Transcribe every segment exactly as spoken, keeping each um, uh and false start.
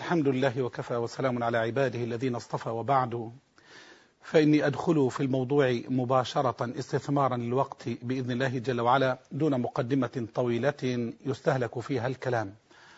الحمد لله وكفى وسلام على عباده الذين اصطفى، وبعد فإني أدخل في الموضوع مباشرة استثمارا للوقت بإذن الله جل وعلا دون مقدمة طويلة يستهلك فيها الكلام.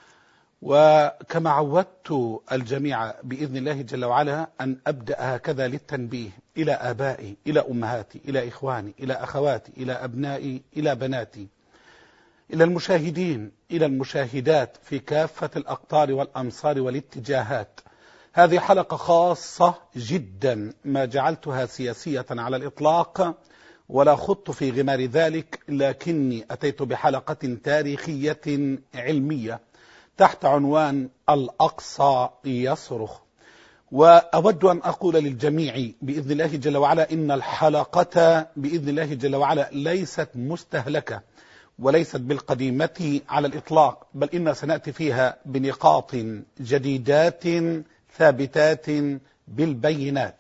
وكما عودت الجميع بإذن الله جل وعلا أن أبدأ هكذا للتنبيه إلى آبائي، إلى أمهاتي، إلى إخواني، إلى أخواتي، إلى أبنائي، إلى بناتي، إلى المشاهدين، إلى المشاهدات في كافة الأقطار والأمصار والاتجاهات. هذه حلقة خاصة جدا، ما جعلتها سياسية على الإطلاق ولا خضت في غمار ذلك، لكني أتيت بحلقة تاريخية علمية تحت عنوان الأقصى يصرخ. وأود أن أقول للجميع بإذن الله جل وعلا إن الحلقة بإذن الله جل وعلا ليست مستهلكة وليست بالقديمة على الإطلاق، بل إن سنأتي فيها بنقاط جديدات ثابتات بالبينات.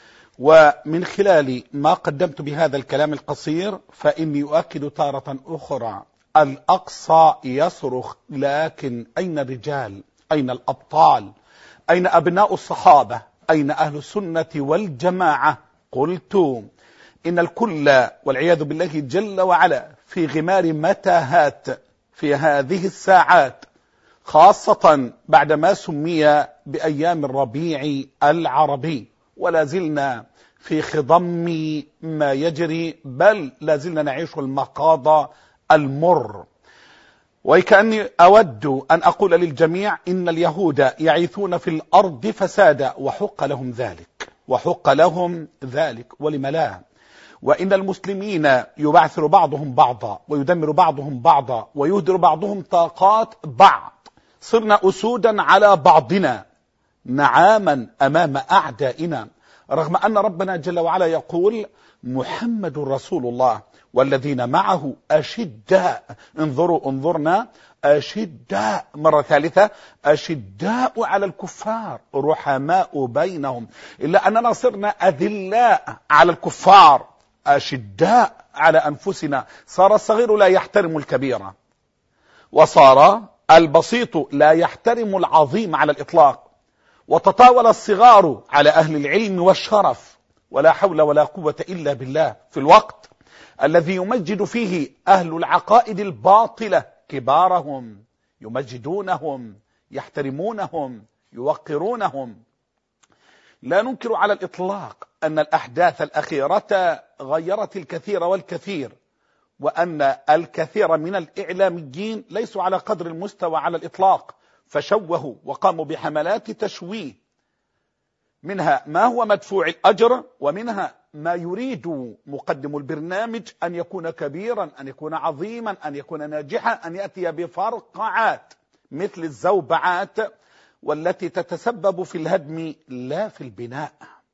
ومن خلال ما قدمت بهذا الكلام القصير فإني أؤكد تارة أخرى: الأقصى يصرخ، لكن أين الرجال؟ أين الأبطال؟ أين أبناء الصحابة؟ أين أهل السنة والجماعة؟ قلت إن الكل والعياذ بالله جل وعلا في غمار متاهات في هذه الساعات، خاصة بعدما سمي بأيام الربيع العربي، ولا زلنا في خضم ما يجري، بل لا زلنا نعيش المقاضى المر. وكأني أود أن أقول للجميع إن اليهود يعيثون في الأرض فسادا، وحق لهم ذلك، وحق لهم ذلك، ولم لا؟ وإن المسلمين يبعثر بعضهم بعضا ويدمر بعضهم بعضا ويهدر بعضهم طاقات بعض. صرنا أسودا على بعضنا، نعاما أمام أعدائنا، رغم أن ربنا جل وعلا يقول: محمد رسول الله والذين معه أشداء، انظروا انظرنا، أشداء، مرة ثالثة، أشداء على الكفار رحماء بينهم، إلا أننا صرنا أذلاء على الكفار أشداء على أنفسنا. صار الصغير لا يحترم الكبير، وصار البسيط لا يحترم العظيم على الإطلاق، وتطاول الصغار على أهل العلم والشرف، ولا حول ولا قوة إلا بالله، في الوقت الذي يمجد فيه أهل العقائد الباطلة كبارهم، يمجدونهم، يحترمونهم، يوقرونهم. لا ننكر على الإطلاق أن الأحداث الأخيرة غيرت الكثير والكثير، وأن الكثير من الإعلاميين ليسوا على قدر المستوى على الإطلاق، فشوهوا وقاموا بحملات تشويه، منها ما هو مدفوع الأجر، ومنها ما يريد مقدم البرنامج أن يكون كبيرا، أن يكون عظيما، أن يكون ناجحا، أن يأتي بفرقعات مثل الزوبعات، والتي تتسبب في الهدم لا في البناء.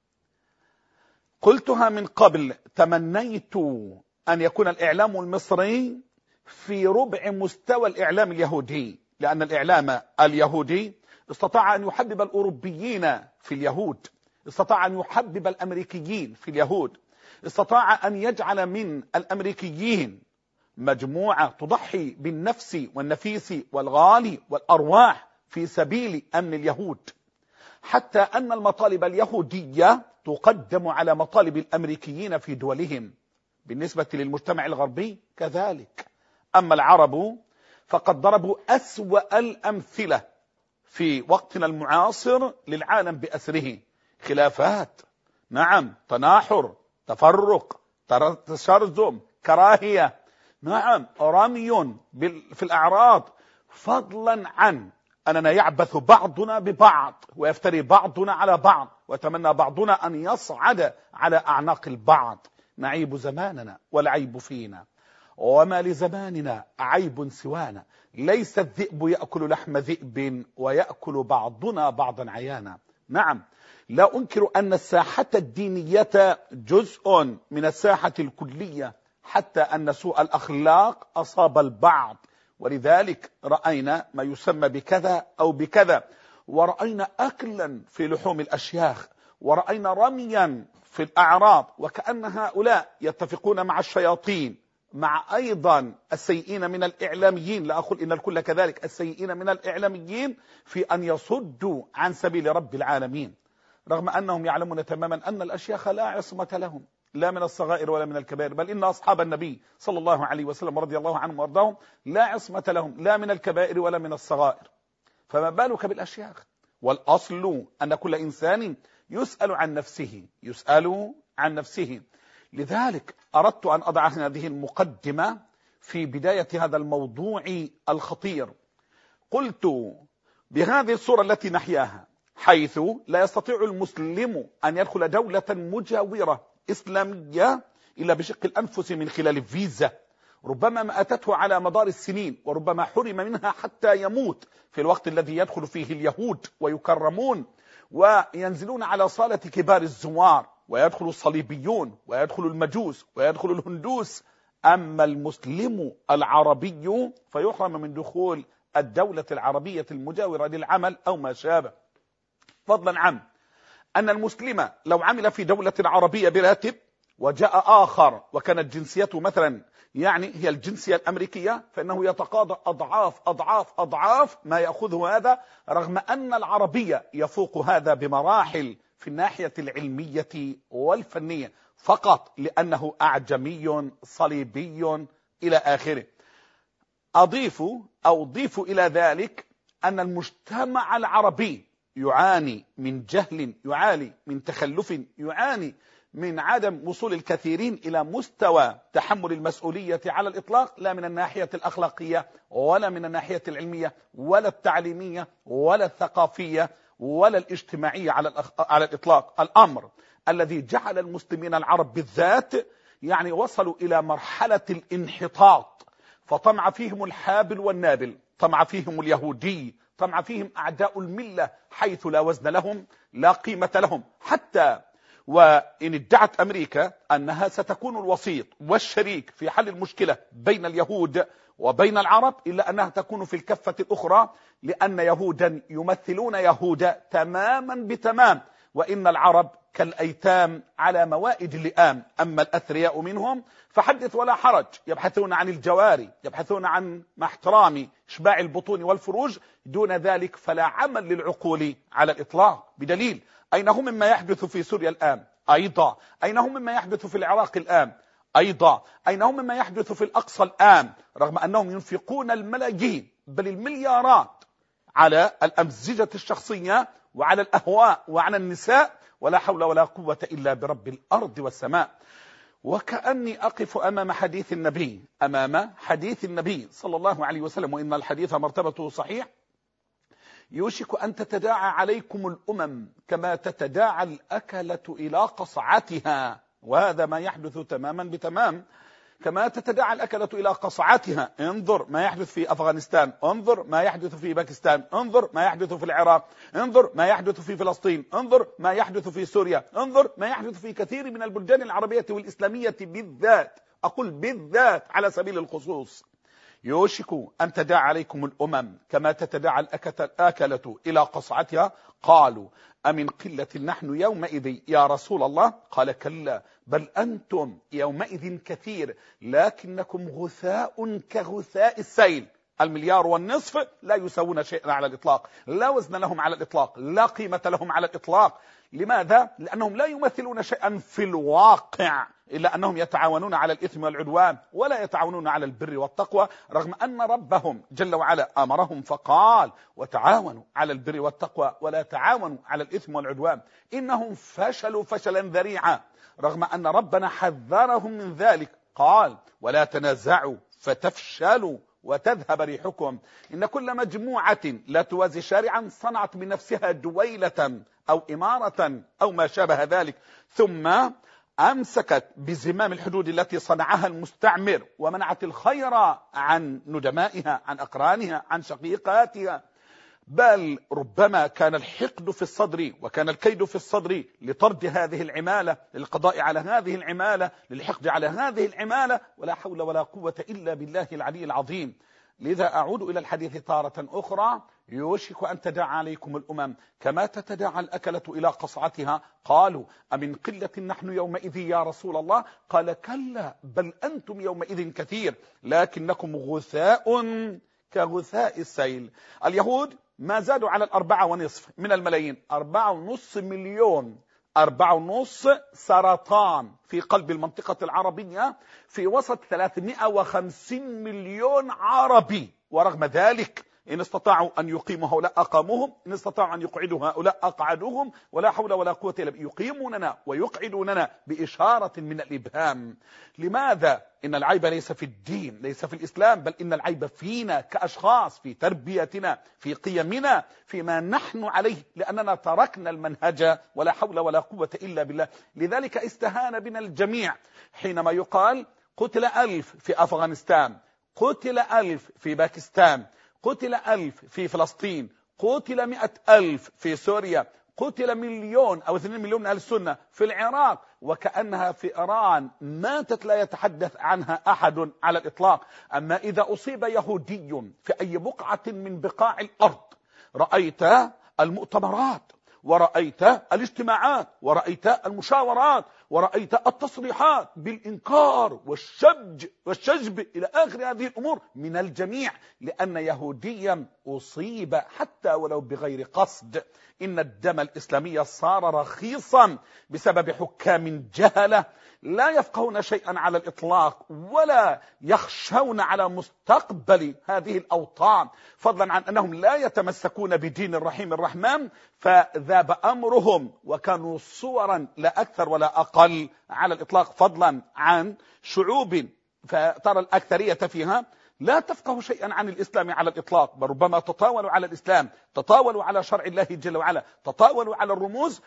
قلتها من قبل، تمنيت أن يكون الإعلام المصري في ربع مستوى الإعلام اليهودي، لأن الإعلام اليهودي استطاع أن يحبب الأوروبيين في اليهود، استطاع أن يحبب الأمريكيين في اليهود، استطاع أن يجعل من الأمريكيين مجموعة تضحي بالنفس والنفيس والغالي والأرواح في سبيل أمن اليهود، حتى أن المطالب اليهودية تقدم على مطالب الأمريكيين في دولهم. بالنسبة للمجتمع الغربي كذلك. أما العرب فقد ضربوا أسوأ الأمثلة في وقتنا المعاصر للعالم بأسره: خلافات، نعم، تناحر، تفرق، تشرذم، كراهية، نعم، رمي في الأعراض، فضلا عن أننا يعبث بعضنا ببعض ويفتري بعضنا على بعض ويتمنى بعضنا أن يصعد على أعناق البعض. نعيب زماننا والعيب فينا، وما لزماننا عيب سوانا، ليس الذئب يأكل لحم ذئب ويأكل بعضنا بعضا عيانا. نعم، لا أنكر أن الساحة الدينية جزء من الساحة الكلية، حتى أن سوء الأخلاق أصاب البعض، ولذلك رأينا ما يسمى بكذا أو بكذا، ورأينا أكلا في لحوم الأشياخ، ورأينا رميا في الأعراض، وكأن هؤلاء يتفقون مع الشياطين مع أيضا السيئين من الإعلاميين، لا أقول إن الكل كذلك، السيئين من الإعلاميين في أن يصدوا عن سبيل رب العالمين، رغم أنهم يعلمون تماما أن الأشياخ لا عصمة لهم لا من الصغائر ولا من الكبائر، بل إن أصحاب النبي صلى الله عليه وسلم رضي الله عنهم وارضاهم لا عصمة لهم لا من الكبائر ولا من الصغائر، فما بالك بالأشياخ؟ والأصل أن كل إنسان يسأل عن نفسه يسأل عن نفسه. لذلك أردت أن أضع هذه المقدمة في بداية هذا الموضوع الخطير. قلت بهذه الصورة التي نحياها، حيث لا يستطيع المسلم أن يدخل دولة مجاورة إسلامية إلا بشق الأنفس من خلال فيزا، ربما ما أتته على مدار السنين، وربما حرم منها حتى يموت في الوقت الذي يدخل فيه اليهود ويكرمون وينزلون على صالة كبار الزوار، ويدخل الصليبيون ويدخل المجوس ويدخل الهندوس. أما المسلم العربي فيحرم من دخول الدولة العربية المجاورة للعمل أو ما شابه، فضلا عن أن المسلم لو عمل في دولة عربية براتب وجاء آخر وكانت جنسيته مثلا يعني هي الجنسية الأمريكية، فإنه يتقاضى أضعاف أضعاف أضعاف ما يأخذه هذا، رغم أن العربية يفوق هذا بمراحل في الناحية العلمية والفنية، فقط لأنه أعجمي صليبي إلى آخره. أضيف أو ضيف إلى ذلك أن المجتمع العربي يعاني من جهل، يعاني من تخلف، يعاني من عدم وصول الكثيرين إلى مستوى تحمل المسؤولية على الإطلاق، لا من الناحية الأخلاقية ولا من الناحية العلمية ولا التعليمية ولا الثقافية ولا الاجتماعية على على الإطلاق. الأمر الذي جعل المسلمين العرب بالذات يعني وصلوا إلى مرحلة الانحطاط، فطمع فيهم الحابل والنابل، طمع فيهم اليهودي، طمع فيهم أعداء الملة حيث لا وزن لهم لا قيمة لهم، حتى وإن ادعت أمريكا أنها ستكون الوسيط والشريك في حل المشكلة بين اليهود وبين العرب، إلا أنها تكون في الكفة الأخرى، لأن يهودا يمثلون يهودا تماما بتمام، وإن العرب كالأيتام على موائد اللئام. أما الأثرياء منهم فحدث ولا حرج، يبحثون عن الجواري، يبحثون عن مع احترام إشباع البطون والفروج، دون ذلك فلا عمل للعقول على الإطلاق. بدليل أين هم مما يحدث في سوريا الآن؟ أيضا أين هم مما يحدث في العراق الآن؟ أيضا أين هم مما يحدث في الأقصى الآن؟ رغم أنهم ينفقون الملايين بل المليارات على الأمزجة الشخصية وعلى الأهواء وعلى النساء، ولا حول ولا قوة إلا برب الأرض والسماء. وكأني أقف أمام حديث النبي أمام حديث النبي صلى الله عليه وسلم، وإن الحديث مرتبته صحيح: يوشك أن تتداعى عليكم الأمم كما تتداعى الأكلة إلى قصعتها. وهذا ما يحدث تماما بتمام، كما تتداعى الأكلة إلى قصعتها. انظر ما يحدث في أفغانستان، انظر ما يحدث في باكستان، انظر ما يحدث في العراق، انظر ما يحدث في فلسطين، انظر ما يحدث في سوريا، انظر ما يحدث في كثير من البلدان العربية والإسلامية بالذات، أقول بالذات على سبيل الخصوص. يوشك أن تداعى عليكم الأمم كما تتداعى الأكلة إلى قصعتها. قالوا: أمن قلة نحن يومئذ يا رسول الله؟ قال: كلا، بل أنتم يومئذ كثير لكنكم غثاء كغثاء السيل. المليار والنصف لا يساوون شيئا على الإطلاق، لا وزن لهم على الإطلاق، لا قيمة لهم على الإطلاق. لماذا؟ لأنهم لا يمثلون شيئا في الواقع، إلا أنهم يتعاونون على الإثم والعدوان ولا يتعاونون على البر والتقوى، رغم أن ربهم جل وعلا أمرهم فقال: وتعاونوا على البر والتقوى ولا تعاونوا على الإثم والعدوان. إنهم فشلوا فشلا ذريعا، رغم أن ربنا حذرهم من ذلك، قال: ولا تنازعوا فتفشلوا وتذهب ريحكم. إن كل مجموعة لا توازي شارعا صنعت بنفسها دويلة أو إمارة أو ما شابه ذلك، ثم أمسكت بزمام الحدود التي صنعها المستعمر ومنعت الخير عن ندمائها، عن أقرانها، عن شقيقاتها. بل ربما كان الحقد في الصدر وكان الكيد في الصدر لطرد هذه العمالة، للقضاء على هذه العمالة، للحقد على هذه العمالة، ولا حول ولا قوة إلا بالله العلي العظيم. لذا أعود إلى الحديث تارة أخرى. يوشك أن تداعى عليكم الأمم كما تتداعى الأكلة إلى قصعتها. قالوا أمن قلة نحن يومئذ يا رسول الله؟ قال كلا بل أنتم يومئذ كثير لكنكم غثاء كغثاء السيل. اليهود ما زادوا على الأربعة ونصف من الملايين، أربعة ونصف مليون، أربعة ونص سرطان في قلب المنطقة العربية في وسط ثلاثمائة وخمسين مليون عربي. ورغم ذلك إن استطاعوا أن يقيموا هؤلاء أقاموهم، إن استطاعوا أن يقعدوا هؤلاء أقعدوهم، ولا حول ولا قوة إلا بالله. يقيموننا ويقعدوننا بإشارة من الإبهام. لماذا؟ إن العيب ليس في الدين، ليس في الإسلام، بل إن العيب فينا كأشخاص، في تربيتنا، في قيمنا، فيما نحن عليه، لأننا تركنا المنهج ولا حول ولا قوة إلا بالله. لذلك استهان بنا الجميع حينما يقال قتل ألف في أفغانستان، قتل ألف في باكستان، قتل ألف في فلسطين، قتل مئة ألف في سوريا، قتل مليون أو اثنين مليون من أهل السنة في العراق، وكأنها في إيران ماتت لا يتحدث عنها أحد على الإطلاق. أما إذا أصيب يهودي في أي بقعة من بقاع الأرض، رأيت المؤتمرات، ورأيت الاجتماعات، ورأيت المشاورات، ورأيت التصريحات بالإنكار والشج والشجب إلى آخر هذه الأمور من الجميع، لأن يهوديا أصيب حتى ولو بغير قصد. إن الدم الإسلامي صار رخيصا بسبب حكام جهلة لا يفقهون شيئا على الإطلاق، ولا يخشون على مستقبل هذه الأوطان، فضلا عن أنهم لا يتمسكون بدين الرحيم الرحمن، فذاب أمرهم وكانوا صورا لا أكثر ولا أقل على الإطلاق، فضلا عن شعوب فترى الأكثرية فيها لا تفقه شيئا عن الإسلام على الإطلاق، بل ربما تطاولوا على الإسلام، تطاولوا على شرع الله جل وعلا، تطاولوا على الرموز.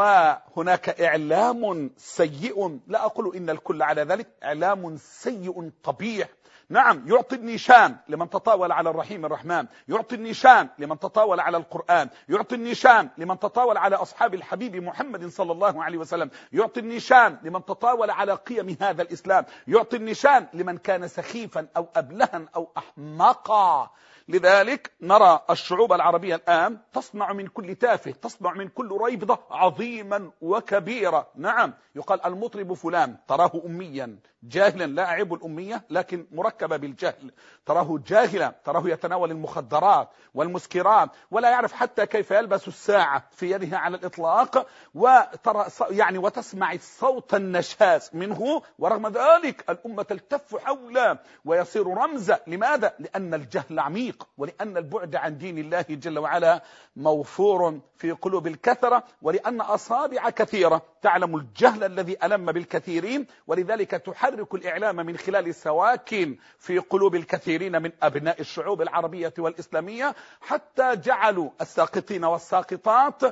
وهناك إعلام سيء، لا أقول إن الكل على ذلك، إعلام سيء قبيح. نعم، يعطي النشان لمن تطاول على الرحيم الرحمن، يعطي النشان لمن تطاول على القرآن، يعطي النشان لمن تطاول على أصحاب الحبيب محمد صلى الله عليه وسلم، يعطي النشان لمن تطاول على قيم هذا الإسلام، يعطي النشان لمن كان سخيفا أو أبلها أو أحمقا. لذلك نرى الشعوب العربية الآن تصنع من كل تافه، تصنع من كل ريبضة عظيما وكبيرة. نعم، يقال المطرب فلان تراه أميا جاهلا، لا أعيب الأمية لكن مركبة بالجهل، تراه جاهلا، تراه يتناول المخدرات والمسكرات، ولا يعرف حتى كيف يلبس الساعة في يده على الإطلاق، وترى يعني وتسمع الصوت النشاز منه، ورغم ذلك الأمة تلتف حوله ويصير رمزا. لماذا؟ لأن الجهل عميق، ولأن البعد عن دين الله جل وعلا موفور في قلوب الكثرة، ولأن أصابع كثيرة تعلم الجهل الذي ألم بالكثيرين، ولذلك تحرك الإعلام من خلال سواكن في قلوب الكثيرين من أبناء الشعوب العربية والإسلامية، حتى جعلوا الساقطين والساقطات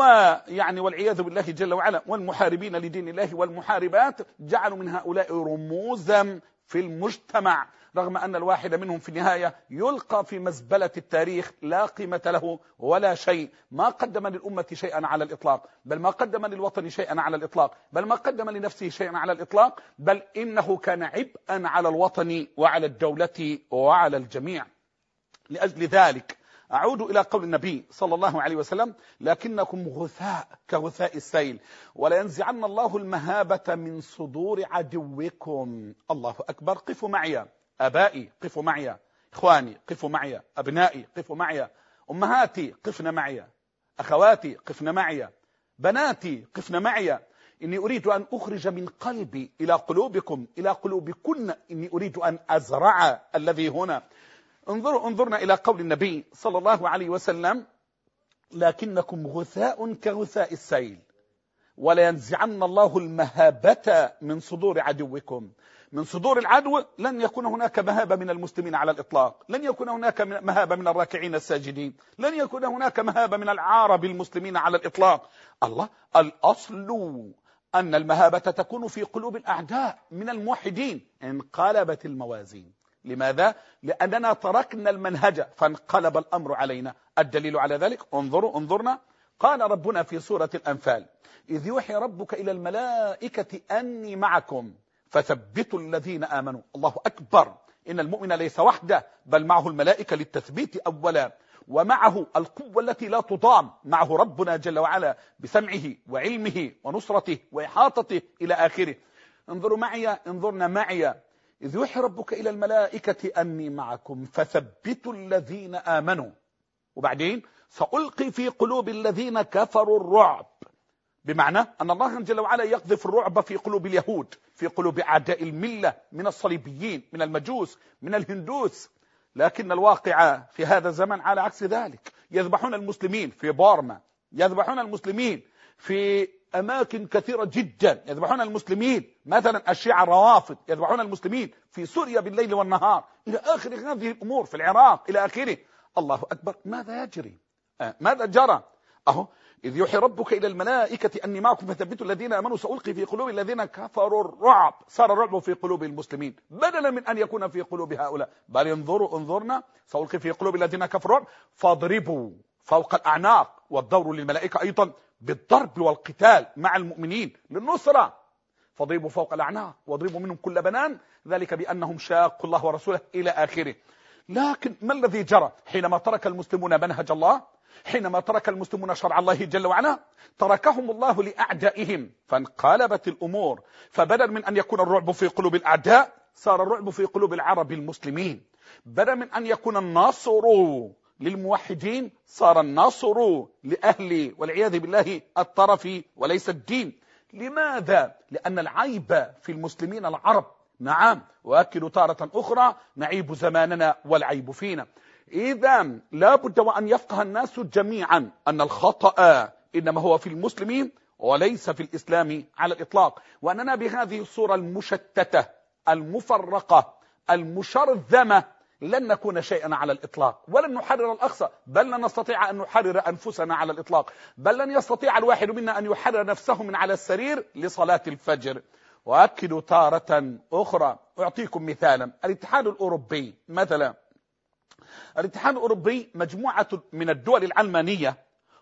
ويعني والعياذ بالله جل وعلا والمحاربين لدين الله والمحاربات، جعلوا من هؤلاء رموزا في المجتمع، رغم أن الواحد منهم في النهاية يلقى في مزبلة التاريخ، لا قيمة له ولا شيء، ما قدم للأمة شيئا على الإطلاق، بل ما قدم للوطن شيئا على الإطلاق، بل ما قدم لنفسه شيئا على الإطلاق، بل إنه كان عبئا على الوطن وعلى الدولة وعلى الجميع. لأجل ذلك أعود إلى قول النبي صلى الله عليه وسلم: لكنكم غثاء كغثاء السيل ولينزعن الله المهابة من صدور عدوكم. الله أكبر. قفوا معي أبائي، قفوا معي إخواني، قفوا معي أبنائي، قفوا معي أمهاتي، قفنا معي أخواتي، قفنا معي بناتي، قفنا معي. إني أريد أن أخرج من قلبي إلى قلوبكم، إلى قلوبكن، إني أريد أن أزرع الذي هنا. انظروا انظرنا إلى قول النبي صلى الله عليه وسلم: لكنكم غثاء كغثاء السيل ولينزعن الله المهابة من صدور عدوكم. من صدور العدو لن يكون هناك مهابة من المسلمين على الإطلاق، لن يكون هناك مهابة من الراكعين الساجدين، لن يكون هناك مهابة من العرب المسلمين على الإطلاق. الله، الأصل أن المهابة تكون في قلوب الأعداء من الموحدين. انقلبت الموازين. لماذا؟ لأننا تركنا المنهج فانقلب الأمر علينا. الدليل على ذلك انظروا انظرنا، قال ربنا في سورة الأنفال: إذ يوحي ربك إلى الملائكة أني معكم فثبتوا الذين آمنوا. الله أكبر. إن المؤمن ليس وحده بل معه الملائكة للتثبيت أولا، ومعه القوة التي لا تضام، معه ربنا جل وعلا بسمعه وعلمه ونصرته وإحاطته إلى آخره. انظروا معي، انظرنا معي، إذ يوحي ربك إلى الملائكة أني معكم فثبتوا الذين آمنوا، وبعدين سألقي في قلوب الذين كفروا الرعب، بمعنى أن الله جل وعلا يقذف الرعب في قلوب اليهود، في قلوب أعداء الملة من الصليبيين، من المجوس، من الهندوس. لكن الواقع في هذا الزمن على عكس ذلك، يذبحون المسلمين في بورما، يذبحون المسلمين في أماكن كثيرة جدا، يذبحون المسلمين مثلا الشيعة الروافض، يذبحون المسلمين في سوريا بالليل والنهار، إلى آخر هذه الأمور، في العراق إلى آخره. الله أكبر، ماذا يجري؟ آه ماذا جرى؟ أهو إذ يوحي ربك إلى الملائكة أني معكم فثبتوا الذين آمنوا سألقي في قلوب الذين كفروا الرعب. صار الرعب في قلوب المسلمين بدلا من أن يكون في قلوب هؤلاء، بل انظروا انظرنا سألقي في قلوب الذين كفروا الرعب فاضربوا فوق الأعناق، والدور للملائكة أيضا بالضرب والقتال مع المؤمنين للنصرة، فاضربوا فوق الأعناق واضربوا منهم كل بنان، ذلك بأنهم شاقوا الله ورسوله إلى آخره. لكن ما الذي جرى حينما ترك المسلمون منهج الله؟ حينما ترك المسلمون شرع الله جل وعلا تركهم الله لأعدائهم، فانقلبت الأمور، فبدل من أن يكون الرعب في قلوب الأعداء صار الرعب في قلوب العرب المسلمين، بدل من أن يكون النصر للموحدين صار النصر لأهل والعياذ بالله الطرف وليس الدين. لماذا؟ لأن العيب في المسلمين العرب، نعم، وأكد تارة أخرى نعيب زماننا والعيب فينا. إذا لا بد وأن يفقه الناس جميعا أن الخطأ إنما هو في المسلمين وليس في الإسلام على الإطلاق، وأننا بهذه الصورة المشتتة المفرقة المشرذمة لن نكون شيئا على الإطلاق، ولن نحرر الأقصى، بل لن نستطيع أن نحرر أنفسنا على الإطلاق، بل لن يستطيع الواحد منا أن يحرر نفسه من على السرير لصلاة الفجر. وأكد تارة أخرى، أعطيكم مثالا، الاتحاد الأوروبي مثلا، الاتحاد الأوروبي مجموعة من الدول العلمانية،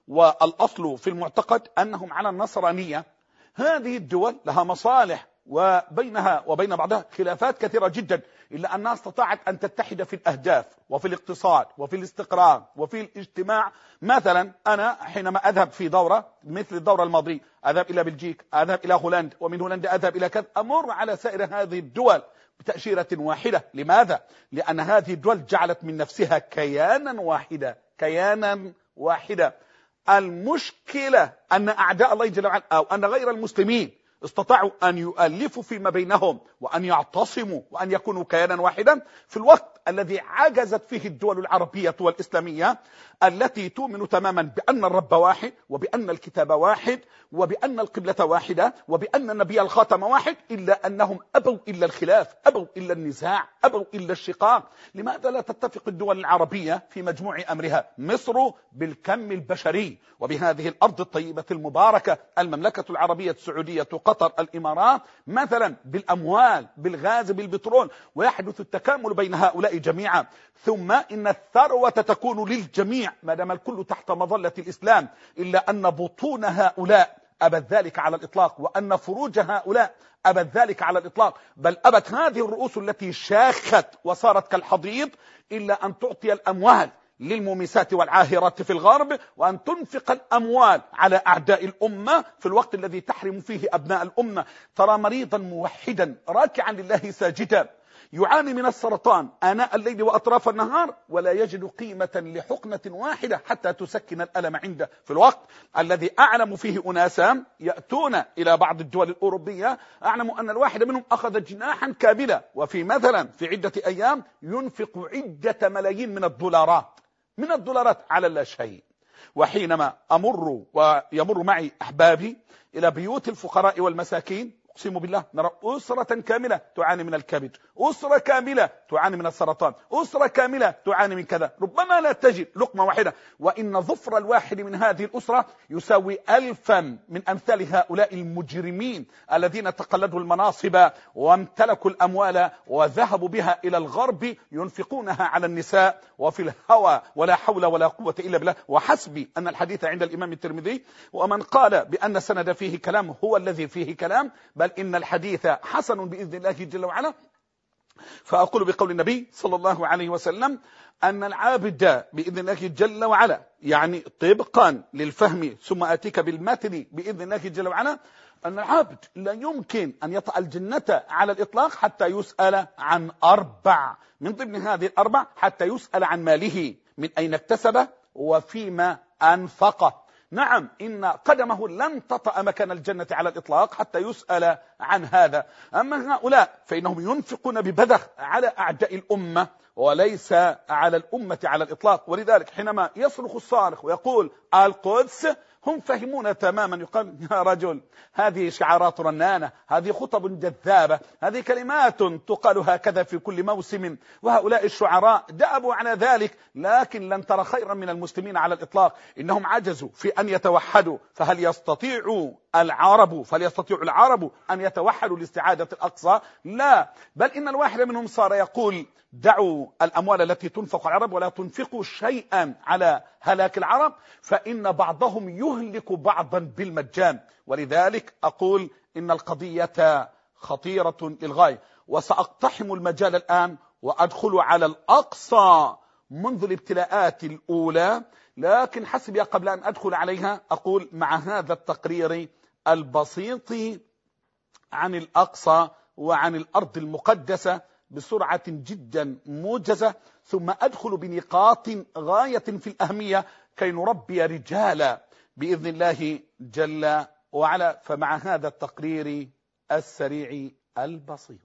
والأصل في المعتقد أنهم على النصرانية. هذه الدول لها مصالح وبينها وبين بعضها خلافات كثيرة جدا، إلا أنها استطاعت أن تتحد في الأهداف وفي الاقتصاد وفي الاستقرار وفي الاجتماع. مثلا أنا حينما أذهب في دورة مثل الدورة الماضية، أذهب إلى بلجيك، أذهب إلى هولندا، ومن هولندا أذهب إلى كذا، أمر على سائر هذه الدول بتأشيرة واحدة. لماذا؟ لأن هذه الدول جعلت من نفسها كيانا واحدا، كيانا واحدا. المشكلة أن أعداء الله جل وعلا أو أن غير المسلمين استطاعوا أن يؤلفوا فيما بينهم وأن يعتصموا وأن يكونوا كيانا واحدا في الوقت الذي عجزت فيه الدول العربية والإسلامية التي تؤمن تماما بأن الرب واحد وبأن الكتاب واحد وبأن القبلة واحدة وبأن النبي الخاتم واحد، إلا أنهم أبوا إلا الخلاف، أبوا إلا النزاع، أبوا إلا الشقاق. لماذا لا تتفق الدول العربية في مجموع أمرها؟ مصر بالكم البشري وبهذه الأرض الطيبة المباركة، المملكة العربية السعودية، قطر، الإمارات مثلا بالأموال، بالغاز، بالبترول، ويحدث التكامل بين هؤلاء جميعا. ثم إن الثروة تكون للجميع ما دام الكل تحت مظلة الإسلام، إلا أن بطون هؤلاء أبت ذلك على الإطلاق، وأن فروج هؤلاء أبت ذلك على الإطلاق، بل أبت هذه الرؤوس التي شاخت وصارت كالحضيض إلا أن تعطي الأموال للمومسات والعاهرات في الغرب، وأن تنفق الأموال على أعداء الأمة في الوقت الذي تحرم فيه أبناء الأمة. ترى مريضا موحدا راكعا لله ساجدا يعاني من السرطان آناء الليل وأطراف النهار ولا يجد قيمة لحقنة واحدة حتى تسكن الألم عنده، في الوقت الذي أعلم فيه أناسا يأتون إلى بعض الدول الأوروبية، أعلم أن الواحد منهم أخذ جناحا كاملا، وفي مثلا في عدة أيام ينفق عدة ملايين من الدولارات من الدولارات على لا شيء. وحينما أمر ويمر معي أحبابي إلى بيوت الفقراء والمساكين، أقسم بالله نرى أسرة كاملة تعاني من الكبد، أسرة كاملة تعاني من السرطان، أسرة كاملة تعاني من كذا، ربما لا تجد لقمة واحدة، وإن ظفر الواحد من هذه الأسرة يساوي ألفا من أمثال هؤلاء المجرمين الذين تقلدوا المناصب وامتلكوا الأموال وذهبوا بها إلى الغرب ينفقونها على النساء وفي الهوى، ولا حول ولا قوة إلا بالله. وحسبي أن الحديث عند الإمام الترمذي، ومن قال بأن سند فيه كلام هو الذي فيه كلام، بل إن الحديث حسن بإذن الله جل وعلا، فأقول بقول النبي صلى الله عليه وسلم أن العابد بإذن الله جل وعلا، يعني طبقا للفهم ثم أتيك بالمتن بإذن الله جل وعلا، أن العابد لا يمكن أن يطأ الجنة على الإطلاق حتى يسأل عن أربع، من ضمن هذه الأربع حتى يسأل عن ماله من أين اكتسبه وفيما أنفقه. نعم، إن قدمه لن تطأ مكان الجنة على الإطلاق حتى يسأل عن هذا. أما هؤلاء فإنهم ينفقون ببذخ على أعداء الأمة وليس على الأمة على الإطلاق. ولذلك حينما يصرخ الصارخ ويقول القدس، هم فهمون تماما. يقال يا رجل هذه شعارات رنانة، هذه خطب جذابة، هذه كلمات تقال هكذا في كل موسم، وهؤلاء الشعراء دأبوا على ذلك، لكن لن ترى خيرا من المسلمين على الإطلاق. إنهم عجزوا في أن يتوحدوا، فهل يستطيع العرب فهل يستطيع العرب أن يتوحدوا لاستعادة الأقصى؟ لا، بل إن الواحد منهم صار يقول دعوا الأموال التي تنفق على العرب ولا تنفقوا شيئا على هلاك العرب، فإن بعضهم يهلك بعضا بالمجان. ولذلك أقول إن القضية خطيرة للغاية، وسأقتحم المجال الآن وأدخل على الأقصى منذ الابتلاءات الأولى. لكن حسبي قبل أن أدخل عليها أقول مع هذا التقرير البسيط عن الأقصى وعن الأرض المقدسة بسرعة جدا موجزة، ثم أدخل بنقاط غاية في الأهمية كي نربي رجالا بإذن الله جل وعلا. فمع هذا التقرير السريع البسيط.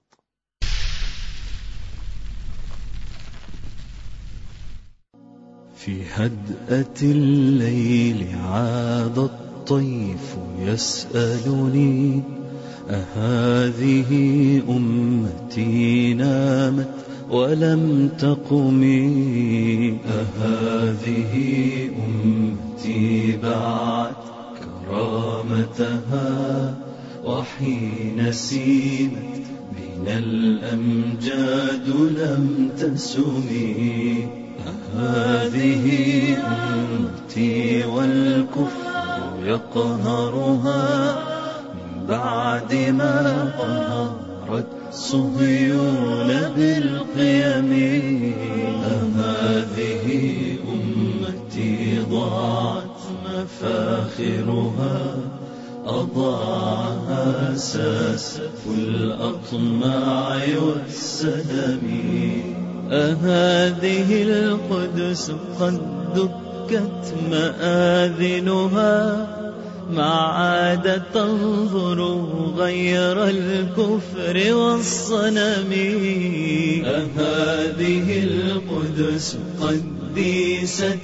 في هدأة الليل عاد الطيف يسألني أهذه أمتي نامت ولم تقمي، أهذه أمتي باعت كرامتها وحين سيمت بنا الأمجاد لم تسمي، أهذه أمتي والكفر يقهرها بعد ما قهرت صهيون بالقيم، أهذه أمتي ضاعت مفاخرها أضاعها ساسف الأطماع والسلم، أهذه القدس قد دكت مآذنها ما عاد تنظر غير الكفر والصنم، أهذه القدس قد ديست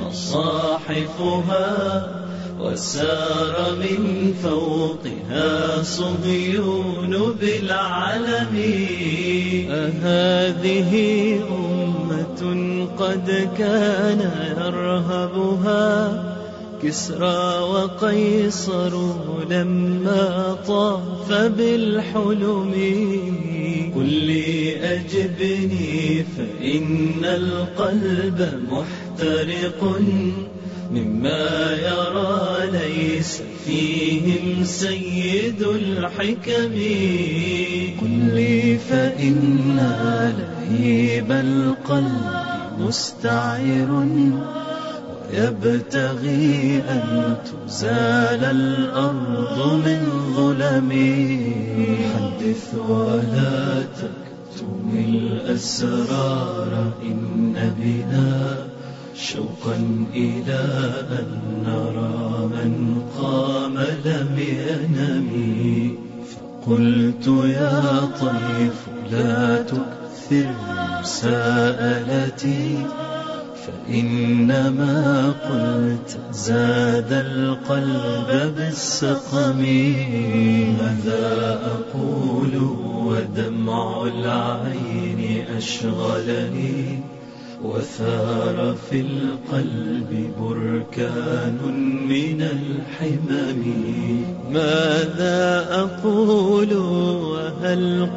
مصاحفها وسار من فوقها صهيون بالعلم، أهذه أمة قد كان يرهبها كسرى وقيصر لما طاف بالحلم، قل لي أجبني فإن القلب محترق مما يرى ليس فيهم سيد الحكم، قل لي فإن لهيب القلب مستعر يبتغي أن تزال الأرض من ظلمي، حدث ولا تكتم الأسرار إن بنا شوقا إلى أن نرى من قام لم ينم، فقلت يا طيف لا تكثر مساءلتي فإنما قلت زاد القلب بالسقم، ماذا أقول ودمع العين أشغلني وثار في القلب بركان من الحمم، ماذا أقول وهل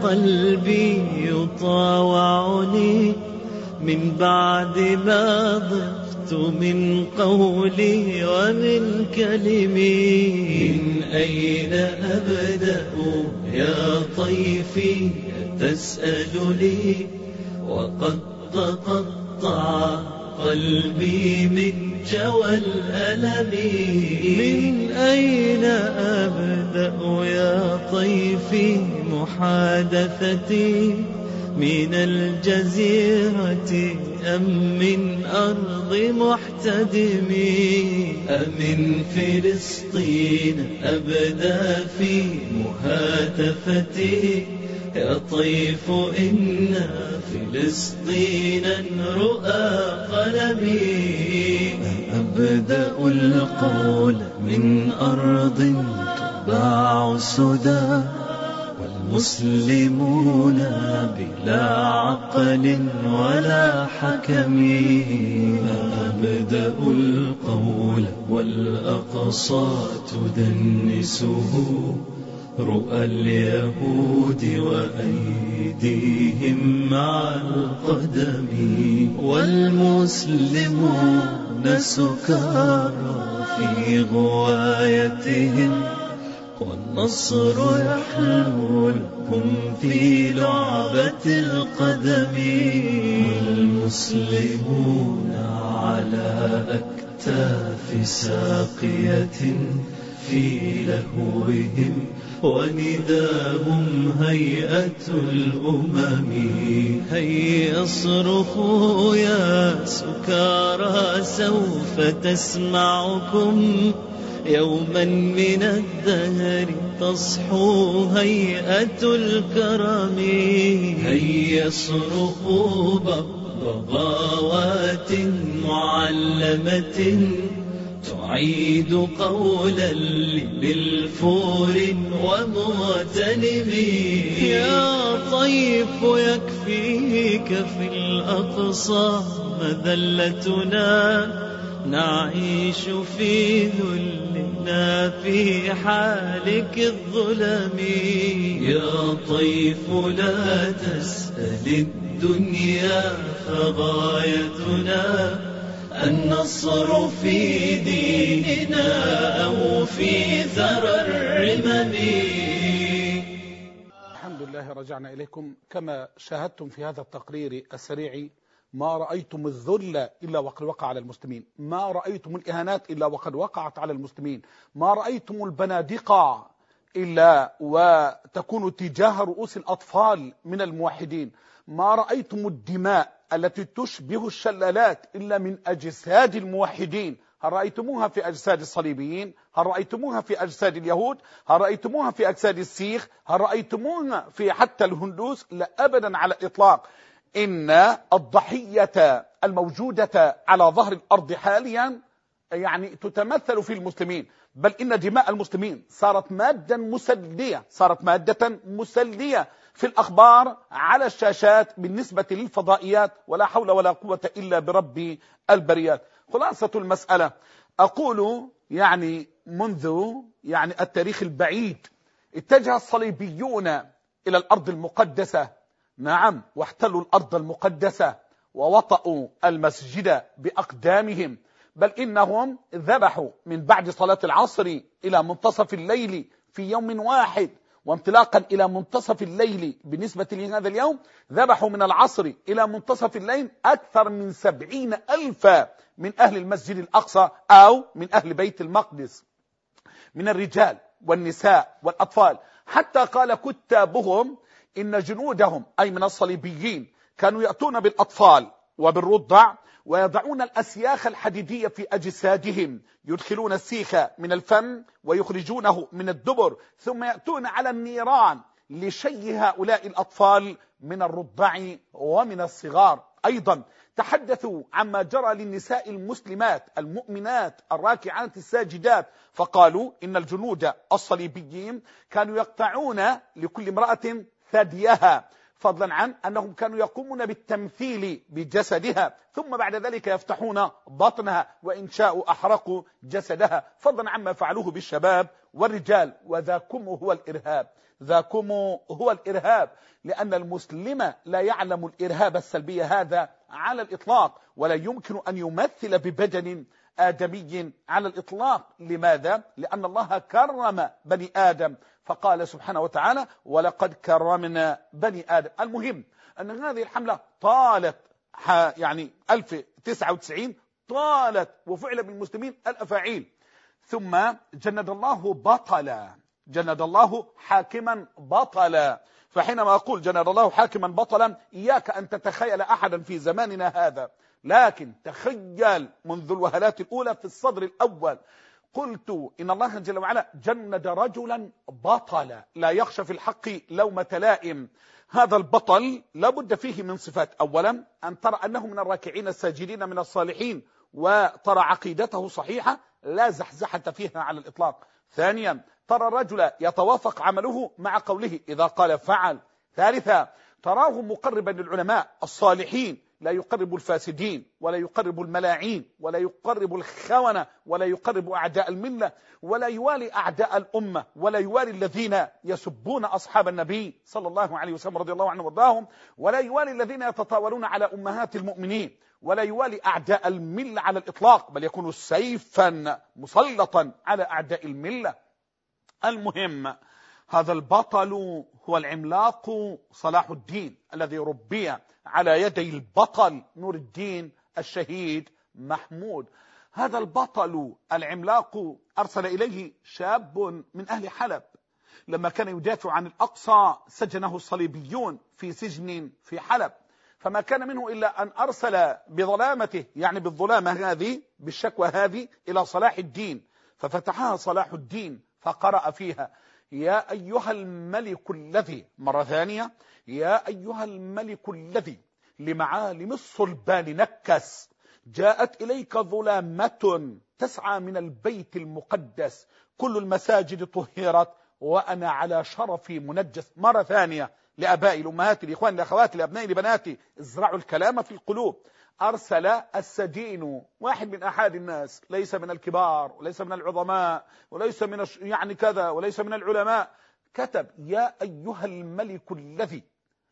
قلبي يطاوعني من بعد ما ضغت فرغت من قولي ومن كلمي. من أين أبدأ يا طيفي تسألني وقد تقطع قلبي من جوى الألم. من أين أبدأ يا طيفي محادثتي من الجزيرة أم من أرض محتدم؟ أمن فلسطين أبدأ في مهاتفتي يا طيف إن فلسطينا رؤى قلمي. أبدأ القول من أرض تباع سدى والمسلمون بلا عقل ولا حكم. أبدأ القول والأقصى تدنسه رؤى اليهود وأيديهم مع القدم. والمسلمون سكارى في غوايتهم والنصر يحلو لهم في لعبة القدم. والمسلمون على أكتاف ساقية في لهوهم ونداهم هيئة الأمم. هيا اصرخوا يا سكارى سوف تسمعكم يوما من الدهر تصحو هيئة الكرم. هيا اصرخوا بغاوات معلمة تعيد قولا للفور ومغتنم. يا طيف يكفيك في الأقصى مذلتنا نعيش في ذلنا في حالك الظلم. يا طيف لا تسأل الدنيا فغايتنا النصر في ديننا أو في ثرى الرمم. الحمد لله، رجعنا إليكم. كما شاهدتم في هذا التقرير السريع، ما رأيتم الذل إلا وقد وقع على المسلمين، ما رأيتم الإهانات إلا وقد وقعت على المسلمين، ما رأيتم البنادقة إلا وتكون تجاه رؤوس الأطفال من الموحدين، ما رأيتم الدماء التي تشبه الشلالات إلا من أجساد الموحدين. هل رأيتموها في أجساد الصليبيين؟ هل رأيتموها في أجساد اليهود؟ هل رأيتموها في أجساد السيخ؟ هل رأيتموها في حتى الهندوس؟ لا أبدا على الإطلاق. إن الضحية الموجودة على ظهر الأرض حاليا يعني تتمثل في المسلمين، بل إن دماء المسلمين صارت مادة مسلية، صارت مادة مسلية في الأخبار على الشاشات بالنسبة للفضائيات. ولا حول ولا قوة إلا برب البريات. خلاصة المسألة أقول يعني منذ يعني التاريخ البعيد اتجه الصليبيون إلى الأرض المقدسة، نعم، واحتلوا الأرض المقدسة ووطئوا المسجد بأقدامهم، بل إنهم ذبحوا من بعد صلاة العصر إلى منتصف الليل في يوم واحد، وانطلاقا إلى منتصف الليل بالنسبة لهذا اليوم ذبحوا من العصر إلى منتصف الليل أكثر من سبعين ألفا من أهل المسجد الأقصى أو من أهل بيت المقدس، من الرجال والنساء والأطفال. حتى قال كتابهم إن جنودهم أي من الصليبيين كانوا يأتون بالأطفال وبالرضع ويضعون الأسياخ الحديدية في أجسادهم، يدخلون السيخ من الفم ويخرجونه من الدبر، ثم يأتون على النيران لشي هؤلاء الأطفال من الرضع ومن الصغار. أيضا تحدثوا عما جرى للنساء المسلمات المؤمنات الراكعات الساجدات، فقالوا إن الجنود الصليبيين كانوا يقطعون لكل امرأة ثديها، فضلا عن أنهم كانوا يقومون بالتمثيل بجسدها، ثم بعد ذلك يفتحون بطنها وإن شاءوا أحرقوا جسدها، فضلا عما فعلوه بالشباب والرجال. وذاكم هو الإرهاب، ذاكم هو الإرهاب، لأن المسلم لا يعلم الإرهاب السلبي هذا على الإطلاق، ولا يمكن أن يمثل ببدن آدمي على الإطلاق. لماذا؟ لأن الله كرم بني آدم، فقال سبحانه وتعالى ولقد كرمنا بني آدم. المهم أن هذه الحملة طالت يعني ألف وتسعة وتسعين، طالت وفعل بالمسلمين الأفاعيل، ثم جند الله بطلا، جند الله حاكما بطلا. فحينما أقول جند الله حاكما بطلا، إياك أن تتخيل أحدا في زماننا هذا، لكن تخيل منذ الوهلات الأولى في الصدر الأول قلت إن الله جل وعلا جند رجلا بطلا لا يخشى في الحق لومة لائم. هذا البطل لابد فيه من صفات: أولا أن ترى أنه من الراكعين الساجدين من الصالحين، وترى عقيدته صحيحة لا زحزحة فيها على الإطلاق. ثانيا ترى الرجل يتوافق عمله مع قوله إذا قال فعل. ثالثا تراه مقربا للعلماء الصالحين، لا يقرب الفاسدين ولا يقرب الملاعين ولا يقرب الخونة ولا يقرب أعداء الملة ولا يوالي أعداء الأمة ولا يوالي الذين يسبون أصحاب النبي صلى الله عليه وسلم رضي الله عنهم وارضاهم، ولا يوالي الذين يتطاولون على أمهات المؤمنين، ولا يوالي أعداء الملة على الإطلاق، بل يكون سيفا مسلطا على أعداء الملة. المهم هذا البطل هو العملاق صلاح الدين الذي ربي على يدي البطل نور الدين الشهيد محمود. هذا البطل العملاق أرسل إليه شاب من أهل حلب لما كان يدافع عن الأقصى، سجنه الصليبيون في سجن في حلب، فما كان منه إلا أن أرسل بظلامته، يعني بالظلامة هذه بالشكوى هذه، إلى صلاح الدين، ففتحها صلاح الدين فقرأ فيها: يا أيها الملك الذي، مرة ثانية، يا أيها الملك الذي لمعالم الصلبان نكس، جاءت إليك ظلامة تسعى من البيت المقدس، كل المساجد طهرت وأنا على شرفي منجس. مرة ثانية لأبائي الأمهات الإخوان الأخوات الأبناء لبناتي، ازرعوا الكلام في القلوب. أرسل السجين واحد من أحد الناس، ليس من الكبار وليس من العظماء وليس من يعني كذا وليس من العلماء، كتب: يا أيها الملك الذي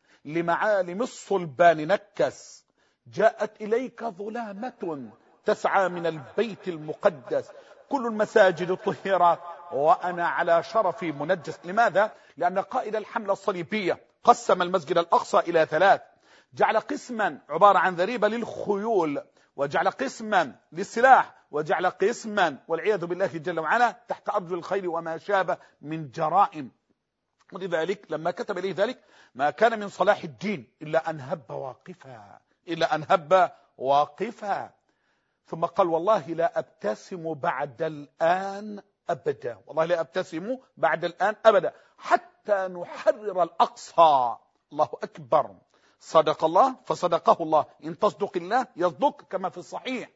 لمعالم الصلبان نكس، جاءت إليك ظلامة تسعى من البيت المقدس، كل المساجد طهرت وأنا على شرفي منجس. لماذا؟ لأن قائد الحملة الصليبية قسم المسجد الأقصى إلى ثلاث، جعل قسما عبارة عن ذريبة للخيول، وجعل قسما للسلاح، وجعل قسما والعياذ بالله جل وعلا تحت أرجل الخيل وما شابه من جرائم. ولذلك لما كتب إليه ذلك ما كان من صلاح الدين إلا أن هب واقفا، إلا أن هب واقفا. ثم قال: والله لا أبتسم بعد الآن أبدا، والله لا أبتسم بعد الآن أبدا حتى نحرر الأقصى. الله أكبر. صدق الله فصدقه الله، إن تصدق الله يصدق كما في الصحيح.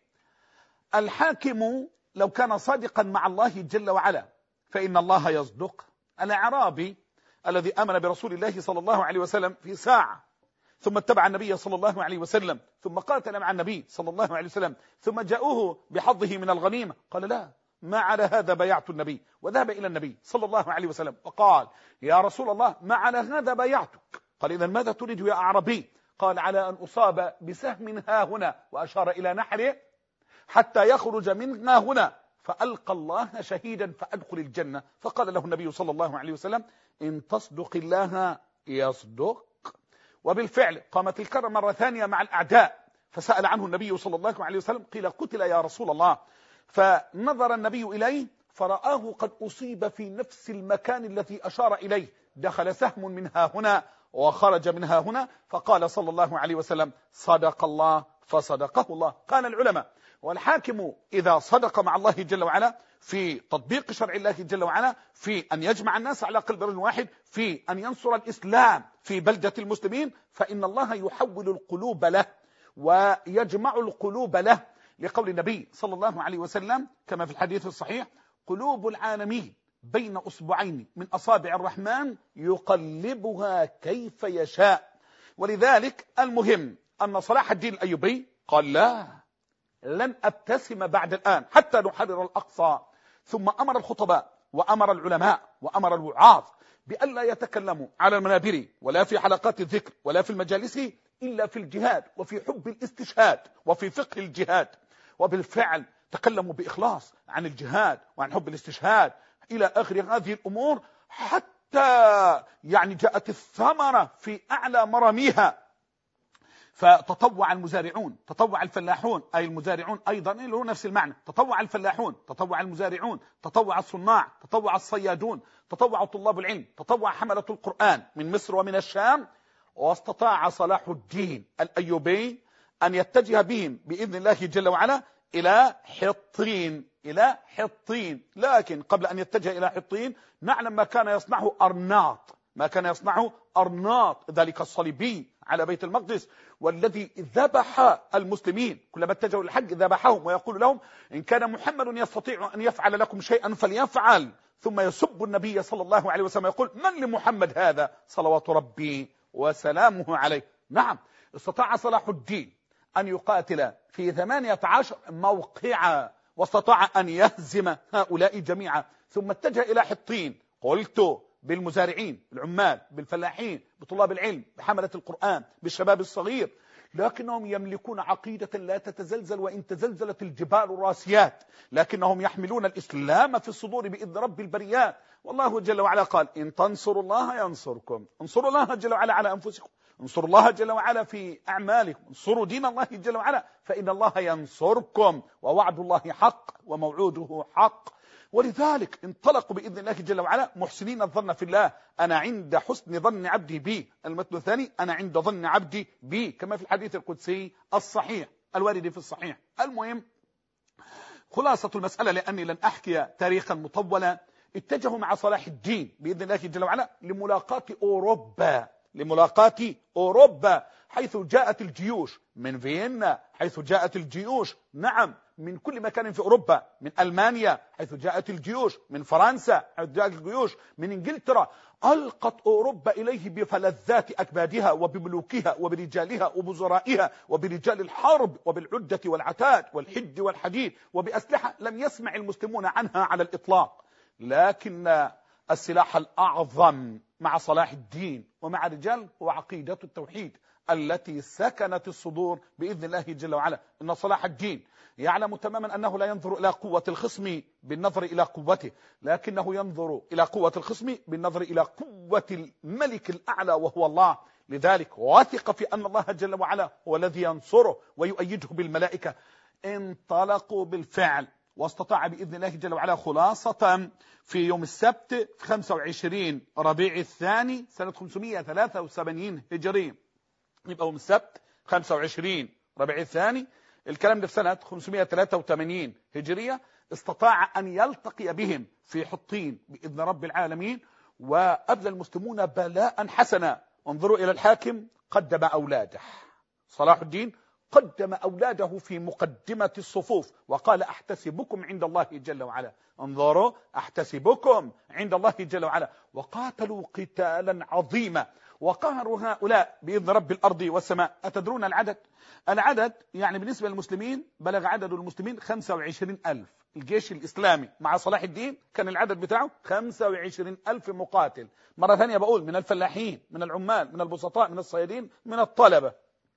الحاكم لو كان صادقا مع الله جل وعلا فإن الله يصدق. الأعرابي الذي آمن برسول الله صلى الله عليه وسلم في ساعة، ثم اتبع النبي صلى الله عليه وسلم، ثم قاتل مع النبي صلى الله عليه وسلم، ثم جاءوه بحظه من الغنيمة، قال: لا، ما على هذا بايعت النبي، وذهب إلى النبي صلى الله عليه وسلم وقال: يا رسول الله ما على هذا بايعتك. قال: إذن ماذا تريد يا أعرابي؟ قال: على أن أصاب بسهم ها هنا، وأشار إلى نحره، حتى يخرج من ها هنا فألقى الله شهيدا فأدخل الجنة. فقال له النبي صلى الله عليه وسلم: إن تصدق الله يصدق. وبالفعل قامت الكرة مرة ثانية مع الأعداء، فسأل عنه النبي صلى الله عليه وسلم، قيل: قتل يا رسول الله. فنظر النبي إليه فرآه قد أصيب في نفس المكان الذي أشار إليه، دخل سهم منها هنا وخرج منها هنا. فقال صلى الله عليه وسلم: صدق الله فصدقه الله. قال العلماء: والحاكم إذا صدق مع الله جل وعلا في تطبيق شرع الله جل وعلا، في أن يجمع الناس على قلب رجل واحد، في أن ينصر الإسلام في بلدة المسلمين، فإن الله يحول القلوب له ويجمع القلوب له، لقول النبي صلى الله عليه وسلم كما في الحديث الصحيح: قلوب العالمين بين أصبعين من أصابع الرحمن يقلبها كيف يشاء. ولذلك المهم أن صلاح الدين الأيوبي قال لا، لن أبتسم بعد الآن حتى نحرر الأقصى. ثم أمر الخطباء وأمر العلماء وأمر الوعاظ بألا يتكلموا على المنابر ولا في حلقات الذكر ولا في المجالس إلا في الجهاد وفي حب الاستشهاد وفي فقه الجهاد. وبالفعل تكلموا بإخلاص عن الجهاد وعن حب الاستشهاد إلى آخر هذه الأمور، حتى يعني جاءت الثمرة في أعلى مراميها. فتطوع المزارعون، تطوع الفلاحون، أي المزارعون أيضا له نفس المعنى، تطوع الفلاحون، تطوع المزارعون، تطوع الصناع، تطوع الصيادون، تطوع طلاب العلم، تطوع حملة القرآن من مصر ومن الشام. واستطاع صلاح الدين الأيوبي أن يتجه بهم بإذن الله جل وعلا إلى حطين، إلى حطين. لكن قبل أن يتجه إلى حطين نعلم ما كان يصنعه أرناط، ما كان يصنعه أرناط ذلك الصليبي على بيت المقدس، والذي ذبح المسلمين كلما اتجهوا للحج ذبحهم، ويقول لهم إن كان محمد يستطيع أن يفعل لكم شيئا فليفعل. ثم يسب النبي صلى الله عليه وسلم يقول من لمحمد هذا صلوات ربي وسلامه عليه. نعم، استطاع صلاح الدين أن يقاتل في ثمانية عشر موقعا، واستطاع أن يهزم هؤلاء جميعا. ثم اتجه إلى حطين، قلت بالمزارعين، بالعمال، بالفلاحين، بطلاب العلم، بحملة القرآن، بالشباب الصغير، لكنهم يملكون عقيدة لا تتزلزل وإن تزلزلت الجبال الراسيات، لكنهم يحملون الإسلام في الصدور بإذن رب البريات. والله جل وعلا قال إن تنصروا الله ينصركم، انصروا الله جل وعلا على أنفسكم، انصروا الله جل وعلا في أعمالكم، انصروا دين الله جل وعلا فإن الله ينصركم، ووعد الله حق وموعوده حق. ولذلك انطلقوا بإذن الله جل وعلا محسنين الظن في الله. أنا عند حسن ظن عبدي بي، المتن الثاني أنا عند ظن عبدي بي، كما في الحديث القدسي الصحيح الوارد في الصحيح. المهم خلاصة المسألة، لأني لن أحكي تاريخا مطولا، اتجهوا مع صلاح الدين بإذن الله جل وعلا لملاقاة أوروبا، لملاقاة أوروبا حيث جاءت الجيوش من فيينا، حيث جاءت الجيوش نعم من كل مكان في أوروبا، من ألمانيا حيث جاءت الجيوش، من فرنسا حيث جاءت الجيوش، من إنجلترا. ألقت أوروبا إليه بفلذات أكبادها وبملوكها وبرجالها وبزرائها وبرجال الحرب وبالعدة والعتاد والحد والحديد وبأسلحة لم يسمع المسلمون عنها على الإطلاق. لكن السلاح الأعظم مع صلاح الدين ومع رجال هو عقيدة التوحيد التي سكنت الصدور بإذن الله جل وعلا. إن صلاح الدين يعلم تماما أنه لا ينظر إلى قوة الخصم بالنظر إلى قوته، لكنه ينظر إلى قوة الخصم بالنظر إلى قوة الملك الأعلى وهو الله. لذلك وثق في أن الله جل وعلا هو الذي ينصره ويؤيده بالملائكة. انطلقوا بالفعل، واستطاع بإذن الله جل وعلا خلاصة في يوم السبت في خمسة وعشرين ربيع الثاني سنة خمسمائة وثلاثة وسبعين هجرية، يبقى يوم السبت خمسة وعشرين ربيع الثاني، الكلام ده في سنة خمسمائة وثلاثة وثمانين هجرية، استطاع أن يلتقي بهم في حطين بإذن رب العالمين. وأبلى المسلمون بلاء حسنا. انظروا إلى الحاكم، قدم أولاده، صلاح الدين قدم أولاده في مقدمة الصفوف وقال أحتسبكم عند الله جل وعلا. انظروا، أحتسبكم عند الله جل وعلا. وقاتلوا قتالا عظيما وقهروا هؤلاء بإذن رب الأرض والسماء. أتدرون العدد؟ العدد يعني بالنسبة للمسلمين بلغ عدد المسلمين خمسة وعشرين ألف. الجيش الإسلامي مع صلاح الدين كان العدد بتاعه خمسة وعشرين ألف مقاتل. مرة ثانية بقول من الفلاحين، من العمال، من البسطاء، من الصيادين، من الطلبة.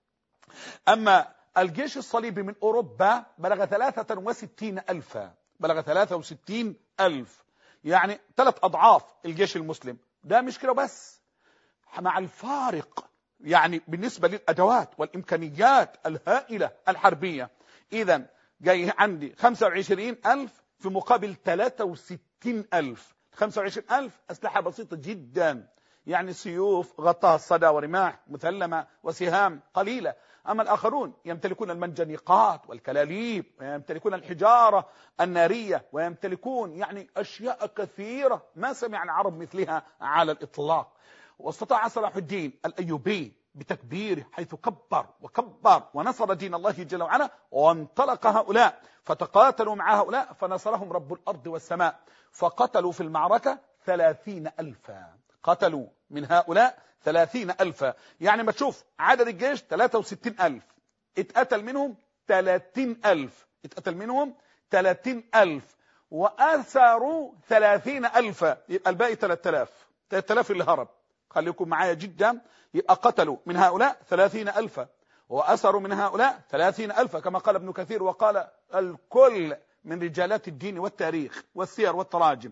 أما الجيش الصليبي من أوروبا بلغ ثلاثة وستين ألفا، بلغ ثلاثة وستين ألف، يعني ثلاث أضعاف الجيش المسلم. ده مش كده بس، مع الفارق يعني بالنسبة للأدوات والإمكانيات الهائلة الحربية. إذن جاي عندي خمسة وعشرين ألف في مقابل ثلاثة وستين ألف. خمسة وعشرين ألف أسلحة بسيطة جدا، يعني سيوف غطاها الصدى ورماح مثلمة وسهام قليلة. أما الآخرون يمتلكون المنجنيقات والكلاليب، ويمتلكون الحجارة النارية، ويمتلكون يعني أشياء كثيرة ما سمع العرب مثلها على الإطلاق. واستطاع صلاح الدين الأيوبي بتكبيره حيث كبر وكبر ونصر دين الله جل وعلا، وانطلق هؤلاء فتقاتلوا مع هؤلاء فنصرهم رب الأرض والسماء. فقتلوا في المعركة ثلاثين ألفا، قتلوا من هؤلاء ثلاثين ألفا. يعني ما تشوف عدد الجيش ثلاثة وستين ألف، اتقتل منهم ثلاثين ألف، اتقتل منهم ثلاثين ألف، وأثروا ثلاثين ألفا، يبقى الباقي ثلاثة آلاف، ثلاثة آلاف اللي هرب. خليكم معايا جدا، يبقى قتلوا من هؤلاء ثلاثين ألفا وأسروا من هؤلاء ثلاثين ألفا، كما قال ابن كثير وقال الكل من رجالات الدين والتاريخ والسير والتراجم.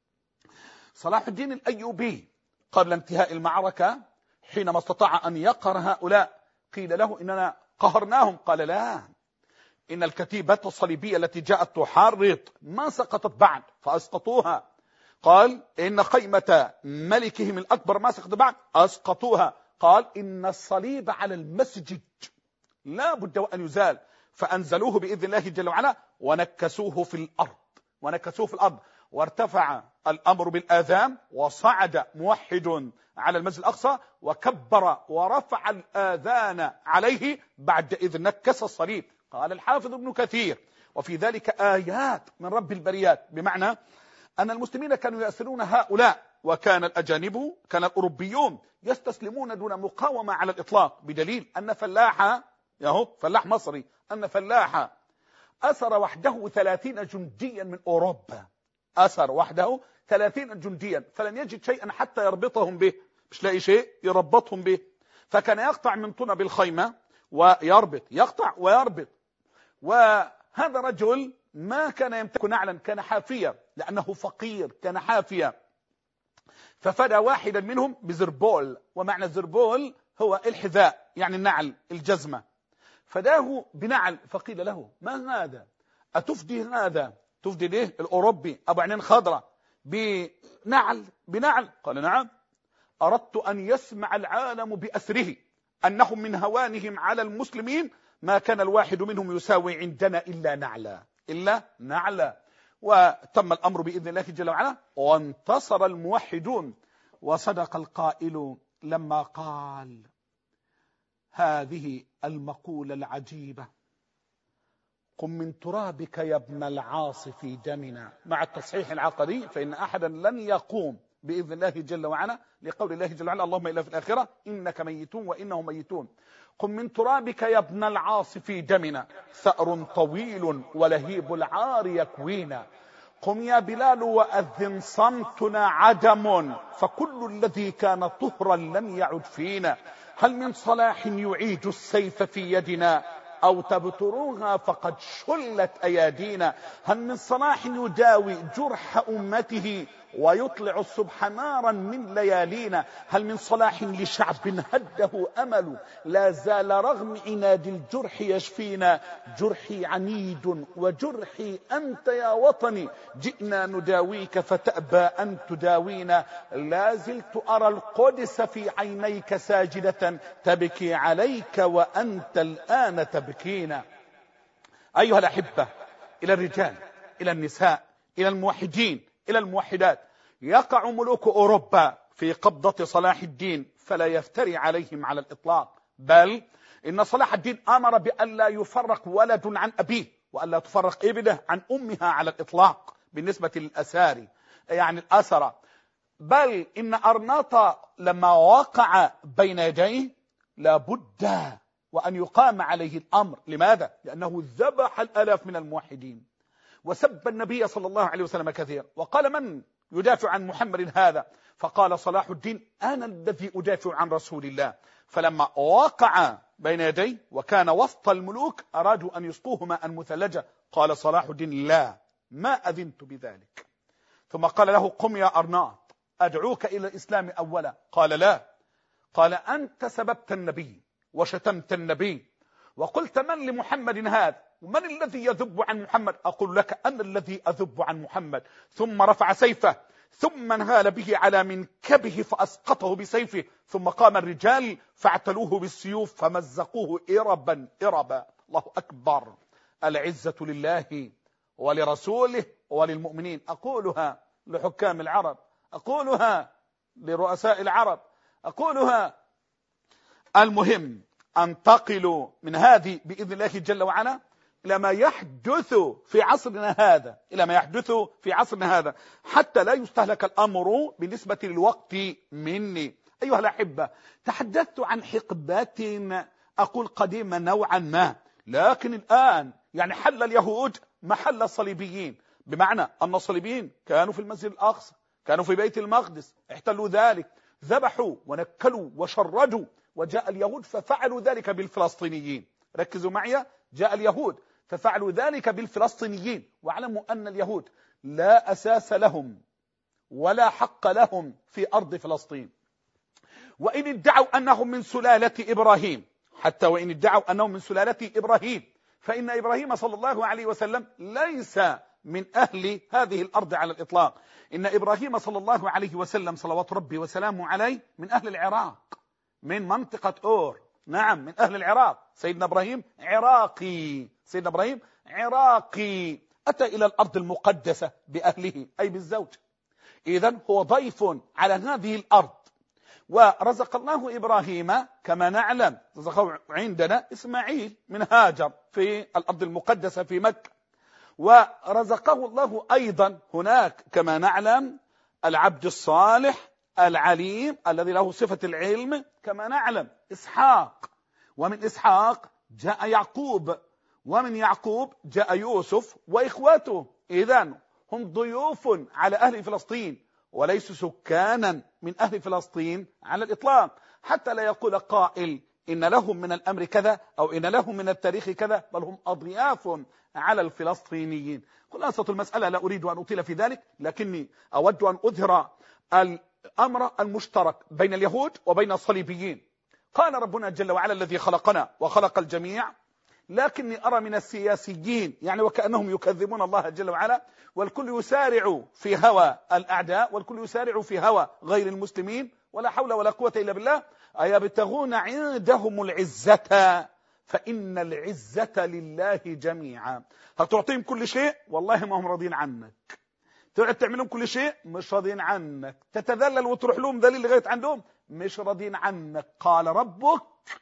صلاح الدين الأيوبي قبل انتهاء المعركة حينما استطاع أن يقهر هؤلاء قيل له إننا قهرناهم، قال لا، إن الكتيبة الصليبية التي جاءت تحرض ما سقطت بعد فأسقطوها. قال إن خيمة ملكهم الأكبر ما سقطت بعد أسقطوها. قال إن الصليب على المسجد لا بد وأن يزال، فأنزلوه بإذن الله جل وعلا ونكسوه في الأرض، ونكسوه في الأرض، وارتفع الأمر بالآذان، وصعد موحد على المسجد الأقصى وكبر ورفع الآذان عليه بعد إذ نكس الصليب. قال الحافظ ابن كثير وفي ذلك آيات من رب البريات، بمعنى أن المسلمين كانوا يأسرون هؤلاء، وكان الأجانب كان الأوروبيون يستسلمون دون مقاومة على الإطلاق، بدليل أن فلاحة يهو فلاح مصري أن فلاحة أسر وحده ثلاثين جنديا من أوروبا، أسر وحده ثلاثين جنديا، فلم يجد شيئا حتى يربطهم به، مش لاقي شيء يربطهم به، فكان يقطع من طنب الخيمة ويربط، يقطع ويربط. وهذا رجل ما كان يمتلك نعلا، كان حافيا لأنه فقير، كان حافيا، ففدى واحدا منهم بزربول، ومعنى الزربول هو الحذاء يعني النعل الجزمة، فداه بنعل. فقيل له ما هذا؟ أتفدي هذا؟ تفدي ليه الأوروبي أبو عينين خضراء بنعل بنعل؟ قال نعم، أردت أن يسمع العالم بأسره أنهم من هوانهم على المسلمين ما كان الواحد منهم يساوي عندنا إلا نعلا، إلا نعلا. وتم الأمر بإذن الله جل وعلا، وانتصر الموحدون. وصدق القائل لما قال هذه المقولة العجيبة: قم من ترابك يا ابن العاص في دمنا. مع التصحيح العقدي فإن أحدا لن يقوم بإذن الله جل وعلا لقول الله جل وعلا: اللهم إلا في الآخرة إنك ميتون وإنهم ميتون. قم من ترابك يا ابن العاص في دمنا، ثأر طويل ولهيب العار يكوينا. قم يا بلال وأذن صمتنا عدم، فكل الذي كان طهرا لم يعد فينا. هل من صلاح يعيد السيف في يدنا، أو تبتروها فقد شلت أيادينا. هل من صلاح يداوي جرح أمته ويطلع الصبح نارا من ليالينا. هل من صلاح لشعب هده أمل لا زال رغم عناد الجرح يشفينا. جرحي عنيد وجرحي أنت يا وطني، جئنا نداويك فتأبى أن تداوينا. لا زلت أرى القدس في عينيك ساجدة، تبكي عليك وأنت الآن تبكينا. أيها الأحبة، إلى الرجال، إلى النساء، إلى الموحدين، إلى الموحدات، يقع ملوك أوروبا في قبضة صلاح الدين فلا يفتري عليهم على الإطلاق، بل إن صلاح الدين أمر بأن لا يفرق ولد عن أبيه، وأن لا تفرق ابنه عن أمها على الإطلاق بالنسبة للأساري يعني الأسرة. بل إن أرناطة لما وقع بين يديه لابد وأن يقام عليه الأمر. لماذا؟ لأنه ذبح الآلاف من الموحدين وسب النبي صلى الله عليه وسلم كثيرا، وقال: من يدافع عن محمد هذا؟ فقال صلاح الدين: أنا الذي أدافع عن رسول الله. فلما وقع بين يديه وكان وسط الملوك أرادوا أن يسقوه ماء مثلجة، قال صلاح الدين: لا، ما أذنت بذلك. ثم قال له: قم يا أرناط أدعوك إلى الإسلام أولا. قال: لا. قال: أنت سببت النبي وشتمت النبي وقلت: من لمحمد هذا؟ من الذي يذب عن محمد؟ أقول لك: أنا الذي أذب عن محمد. ثم رفع سيفه ثم انهال به على منكبه فأسقطه بسيفه، ثم قام الرجال فاعتلوه بالسيوف فمزقوه إربا إربا. الله أكبر. العزة لله ولرسوله وللمؤمنين. أقولها لحكام العرب، أقولها لرؤساء العرب، أقولها. المهم أنتقل من هذه بإذن الله جل وعلا إلى ما يحدث في عصرنا هذا، إلى ما يحدث في عصرنا هذا، حتى لا يستهلك الأمر بالنسبة للوقت مني. أيها الأحبة، تحدثت عن حقبات أقول قديمة نوعا ما، لكن الآن يعني حل اليهود محل الصليبيين، بمعنى أن الصليبيين كانوا في المسجد الأقصى، كانوا في بيت المقدس، احتلوا ذلك، ذبحوا ونكلوا وشردوا، وجاء اليهود ففعلوا ذلك بالفلسطينيين. ركزوا معي، جاء اليهود ففعلوا ذلك بالفلسطينيين، واعلموا أن اليهود لا أساس لهم ولا حق لهم في أرض فلسطين. وإن ادعوا أنهم من سلالة إبراهيم، حتى وإن ادعوا أنهم من سلالة إبراهيم، فإن إبراهيم صلى الله عليه وسلم ليس من أهل هذه الأرض على الإطلاق. إن إبراهيم صلى الله عليه وسلم صلوات ربي وسلامه عليه من أهل العراق، من منطقة أور، نعم من أهل العراق. سيدنا إبراهيم عراقي، سيدنا إبراهيم عراقي، أتى إلى الأرض المقدسة بأهله أي بالزوج. إذن هو ضيف على هذه الأرض. ورزق الله إبراهيم كما نعلم، رزقه عندنا إسماعيل من هاجر في الأرض المقدسة في مكة، ورزقه الله أيضا هناك كما نعلم العبد الصالح العليم الذي له صفة العلم كما نعلم إسحاق، ومن إسحاق جاء يعقوب، ومن يعقوب جاء يوسف وإخوته. إذن هم ضيوف على أهل فلسطين وليسوا سكانا من أهل فلسطين على الإطلاق، حتى لا يقول قائل إن لهم من الأمر كذا أو إن لهم من التاريخ كذا، بل هم أضياف على الفلسطينيين. خلاصة المسألة لا أريد أن أطيل في ذلك، لكني أود أن أظهر الأمر المشترك بين اليهود وبين الصليبيين. قال ربنا جل وعلا الذي خلقنا وخلق الجميع، لكني أرى من السياسيين يعني وكأنهم يكذبون الله جل وعلا، والكل يسارع في هوى الأعداء، والكل يسارع في هوى غير المسلمين، ولا حول ولا قوة إلا بالله. أيبتغون عندهم العزة فإن العزة لله جميعا. هتعطيهم كل شيء والله ما هم راضين عنك، تقعد تعملهم كل شيء مش راضين عنك، تتذلل وتروح لهم ذليل لغاية عندهم مش راضين عنك. قال ربك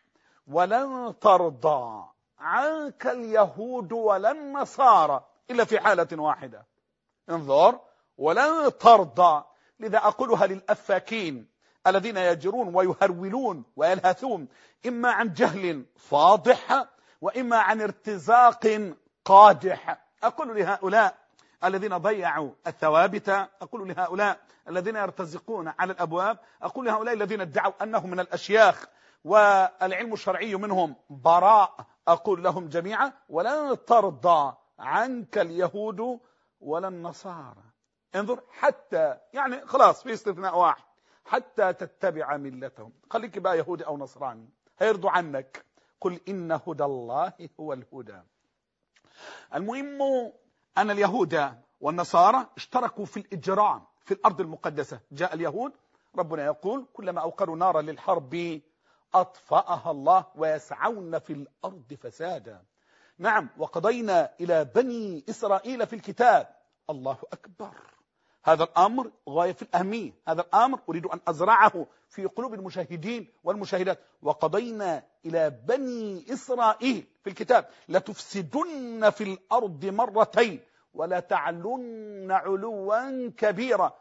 ولن ترضى عنك اليهود ولا النصارى إلا في حالة واحدة. انظر، ولن ترضى. لذا أقولها للأفاكين الذين يجرون ويهرولون ويلهثون إما عن جهل فاضح وإما عن ارتزاق قادح. أقول لهؤلاء الذين ضيعوا الثوابت، أقول لهؤلاء الذين يرتزقون على الأبواب، أقول لهؤلاء الذين ادعوا أنهم من الأشياخ والعلم الشرعي منهم براء، أقول لهم جميعا ولن ترضى عنك اليهود ولا النصارى. انظر، حتى يعني خلاص في استثناء واحد، حتى تتبع ملتهم. خليك بقى يهودي أو نصراني هيرضوا عنك. قل إن هدى الله هو الهدى. المهم أن اليهود والنصارى اشتركوا في الإجرام في الأرض المقدسة. جاء اليهود، ربنا يقول كلما أوقدوا نارا للحرب أطفأها الله ويسعون في الأرض فسادا. نعم، وقضينا إلى بني إسرائيل في الكتاب. الله أكبر، هذا الأمر غاية في الأهمية، هذا الأمر أريد أن أزرعه في قلوب المشاهدين والمشاهدات. وقضينا إلى بني إسرائيل في الكتاب لتفسدن في الأرض مرتين ولا تعلن علوا كبيرا.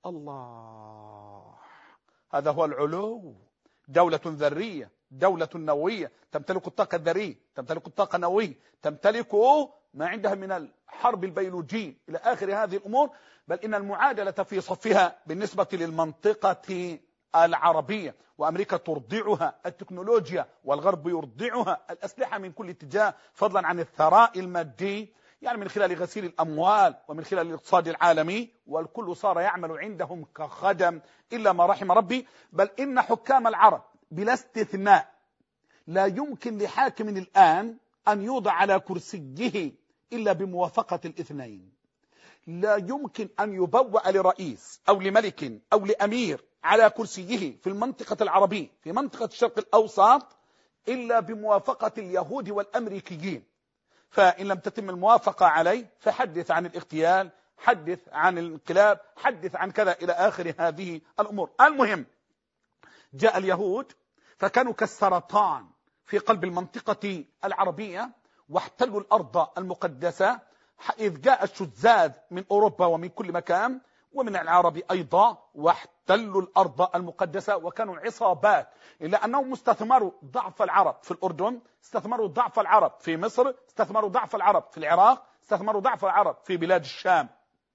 الله، هذا هو العلو. دولة ذرية، دولة نووية، تمتلك الطاقة الذرية، تمتلك الطاقة النووية، تمتلك ما عندها من الحرب البيولوجية إلى آخر هذه الأمور. بل إن المعادلة في صفها بالنسبة للمنطقة العربية، وأمريكا ترضعها التكنولوجيا والغرب يرضعها الأسلحة من كل اتجاه، فضلا عن الثراء المادي يعني من خلال غسيل الأموال ومن خلال الاقتصاد العالمي، والكل صار يعمل عندهم كخدم إلا ما رحم ربي. بل إن حكام العرب بلا استثناء لا يمكن لحاكم الآن أن يوضع على كرسيه إلا بموافقة الاثنين. لا يمكن أن يبوأ لرئيس أو لملك أو لأمير على كرسيه في المنطقة العربية في منطقة الشرق الأوسط إلا بموافقة اليهود والأمريكيين. فإن لم تتم الموافقة عليه فحدث عن الاغتيال، حدث عن الانقلاب، حدث عن كذا إلى آخر هذه الأمور. المهم، جاء اليهود فكانوا كالسرطان في قلب المنطقة العربية واحتلوا الأرض المقدسة، إذ جاء الشذاذ من أوروبا ومن كل مكان ومن العرب أيضا، واحتلوا الأرض المقدسة وكانوا عصابات، إلا أنهم استثمروا ضعف العرب في الأردن، استثمروا ضعف العرب في مصر، استثمروا ضعف العرب في العراق، استثمروا ضعف العرب في بلاد الشام.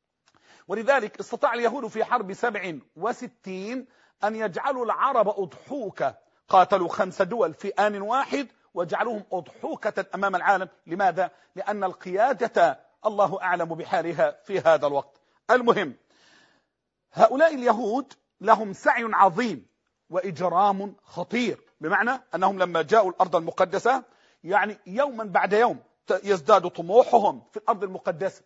ولذلك استطاع اليهود في حرب سبع وستين أن يجعلوا العرب أضحوكة، قاتلوا خمس دول في آن واحد وجعلوهم أضحوكة أمام العالم. لماذا؟ لأن القيادة الله أعلم بحالها في هذا الوقت. المهم، هؤلاء اليهود لهم سعي عظيم وإجرام خطير، بمعنى أنهم لما جاءوا الأرض المقدسة يعني يوما بعد يوم يزداد طموحهم في الأرض المقدسة،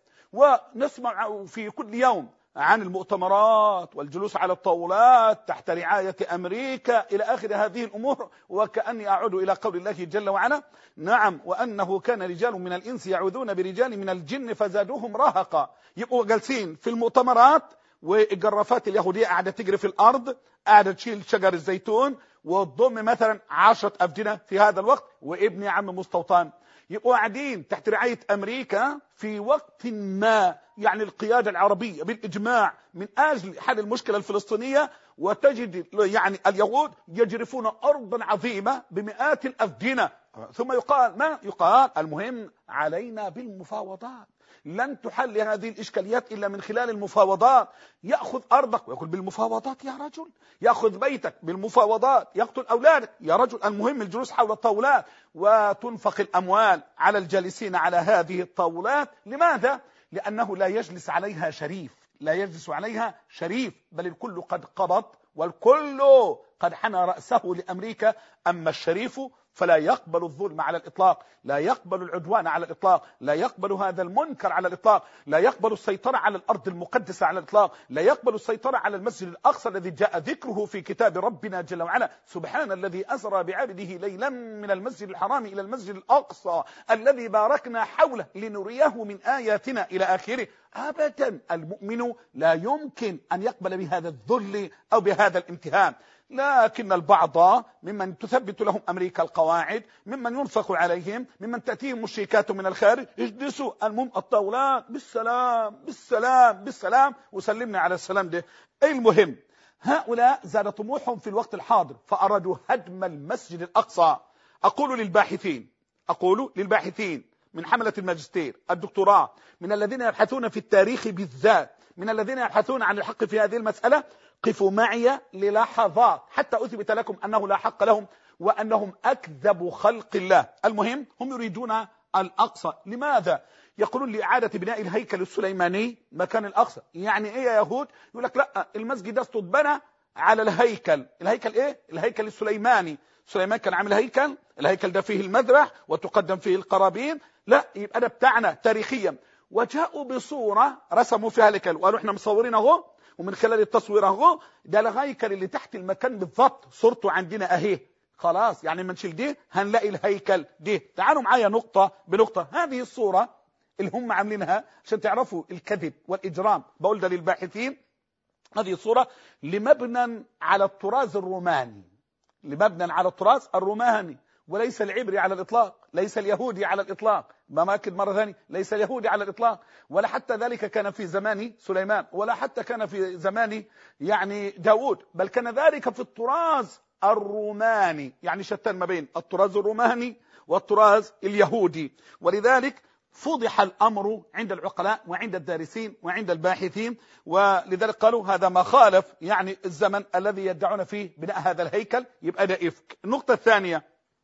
ونسمع في كل يوم عن المؤتمرات والجلوس على الطاولات تحت رعاية أمريكا إلى آخر هذه الأمور. وكأني أعود إلى قول الله جل وعلا: نعم وأنه كان رجال من الإنس يعوذون برجال من الجن فزادوهم رهقا. يبقوا جالسين في المؤتمرات والجرافات اليهودية قاعدة تجري في الأرض، قاعدة تشيل شجر الزيتون وتضم مثلا عشرة أفدنة في هذا الوقت وابن يا عم مستوطن. يبقوا قاعدين تحت رعاية أمريكا في وقت ما يعني القيادة العربية بالإجماع من أجل حل المشكلة الفلسطينية، وتجد يعني اليهود يجرفون أرضا عظيمة بمئات الأفدنة، ثم يقال ما يقال المهم علينا بالمفاوضات، لن تحل هذه الإشكاليات إلا من خلال المفاوضات. يأخذ أرضك ويقول بالمفاوضات يا رجل، يأخذ بيتك بالمفاوضات، يقتل أولادك يا رجل. المهم الجلوس حول الطاولات وتنفق الأموال على الجالسين على هذه الطاولات. لماذا؟ لأنه لا يجلس عليها شريف، لا يجلس عليها شريف، بل الكل قد قبض والكل قد حنى رأسه لأمريكا. أما الشريف فلا يقبل الظلم على الإطلاق، لا يقبل العدوان على الإطلاق، لا يقبل هذا المنكر على الإطلاق، لا يقبل السيطرة على الأرض المقدسة على الإطلاق، لا يقبل السيطرة على المسجد الأقصى الذي جاء ذكره في كتاب ربنا جل وعلا: سبحان الذي أسرى بعبده ليلا من المسجد الحرام إلى المسجد الأقصى الذي باركنا حوله لنريه من آياتنا إلى آخره. أبدا المؤمن لا يمكن أن يقبل بهذا الذل أو بهذا الامتهان. لكن البعض ممن تثبت لهم أمريكا القواعد، ممن ينفق عليهم، ممن تأتيهم مشركات من الخارج، اجلسوا المهم الطاولات بالسلام بالسلام بالسلام وسلمنا على السلام ده. المهم هؤلاء زاد طموحهم في الوقت الحاضر فأرادوا هدم المسجد الأقصى. أقول للباحثين أقول للباحثين من حملة الماجستير الدكتوراه، من الذين يبحثون في التاريخ بالذات، من الذين يبحثون عن الحق في هذه المسألة، قفوا معي للحظات حتى أثبت لكم أنه لا حق لهم وأنهم أكذب خلق الله. المهم هم يريدون الأقصى. لماذا؟ يقولون لإعادة بناء الهيكل السليماني مكان الأقصى. يعني إيه يا يهود؟ يقول لك لا، المسجد استبنى على الهيكل. الهيكل إيه؟ الهيكل السليماني. سليمان كان عامل هيكل، الهيكل ده فيه المذبح وتقدم فيه القرابين. لا، يبقى ده بتاعنا تاريخيا. وجاءوا بصورة رسموا فيها الهيكل وقالوا احنا مصورين اهو، ومن خلال التصوير اهو ده الهيكل اللي تحت المكان بالضبط، صورته عندنا اهي. خلاص يعني ما نشيل دي هنلاقي الهيكل دي. تعالوا معايا نقطة بنقطة. هذه الصورة اللي هم عاملينها عشان تعرفوا الكذب والإجرام، بقول ده للباحثين، هذه الصورة لمبنى على الطراز الروماني، لمبنى على الطراز الروماني وليس العبري على الإطلاق، ليس اليهودي على الإطلاق. ما أكد مرة ثانية، ليس اليهودي على الإطلاق، ولا حتى ذلك كان في زمان سليمان، ولا حتى كان في زمان يعني داود، بل كان ذلك في الطراز الروماني. يعني شتان ما بين الطراز الروماني والطراز اليهودي. ولذلك فضح الأمر عند العقلاء وعند الدارسين وعند الباحثين، ولذلك قالوا هذا ما خالف يعني الزمن الذي يدعون فيه بناء هذا الهيكل، يبقى ده إفك. النقطة الثانية،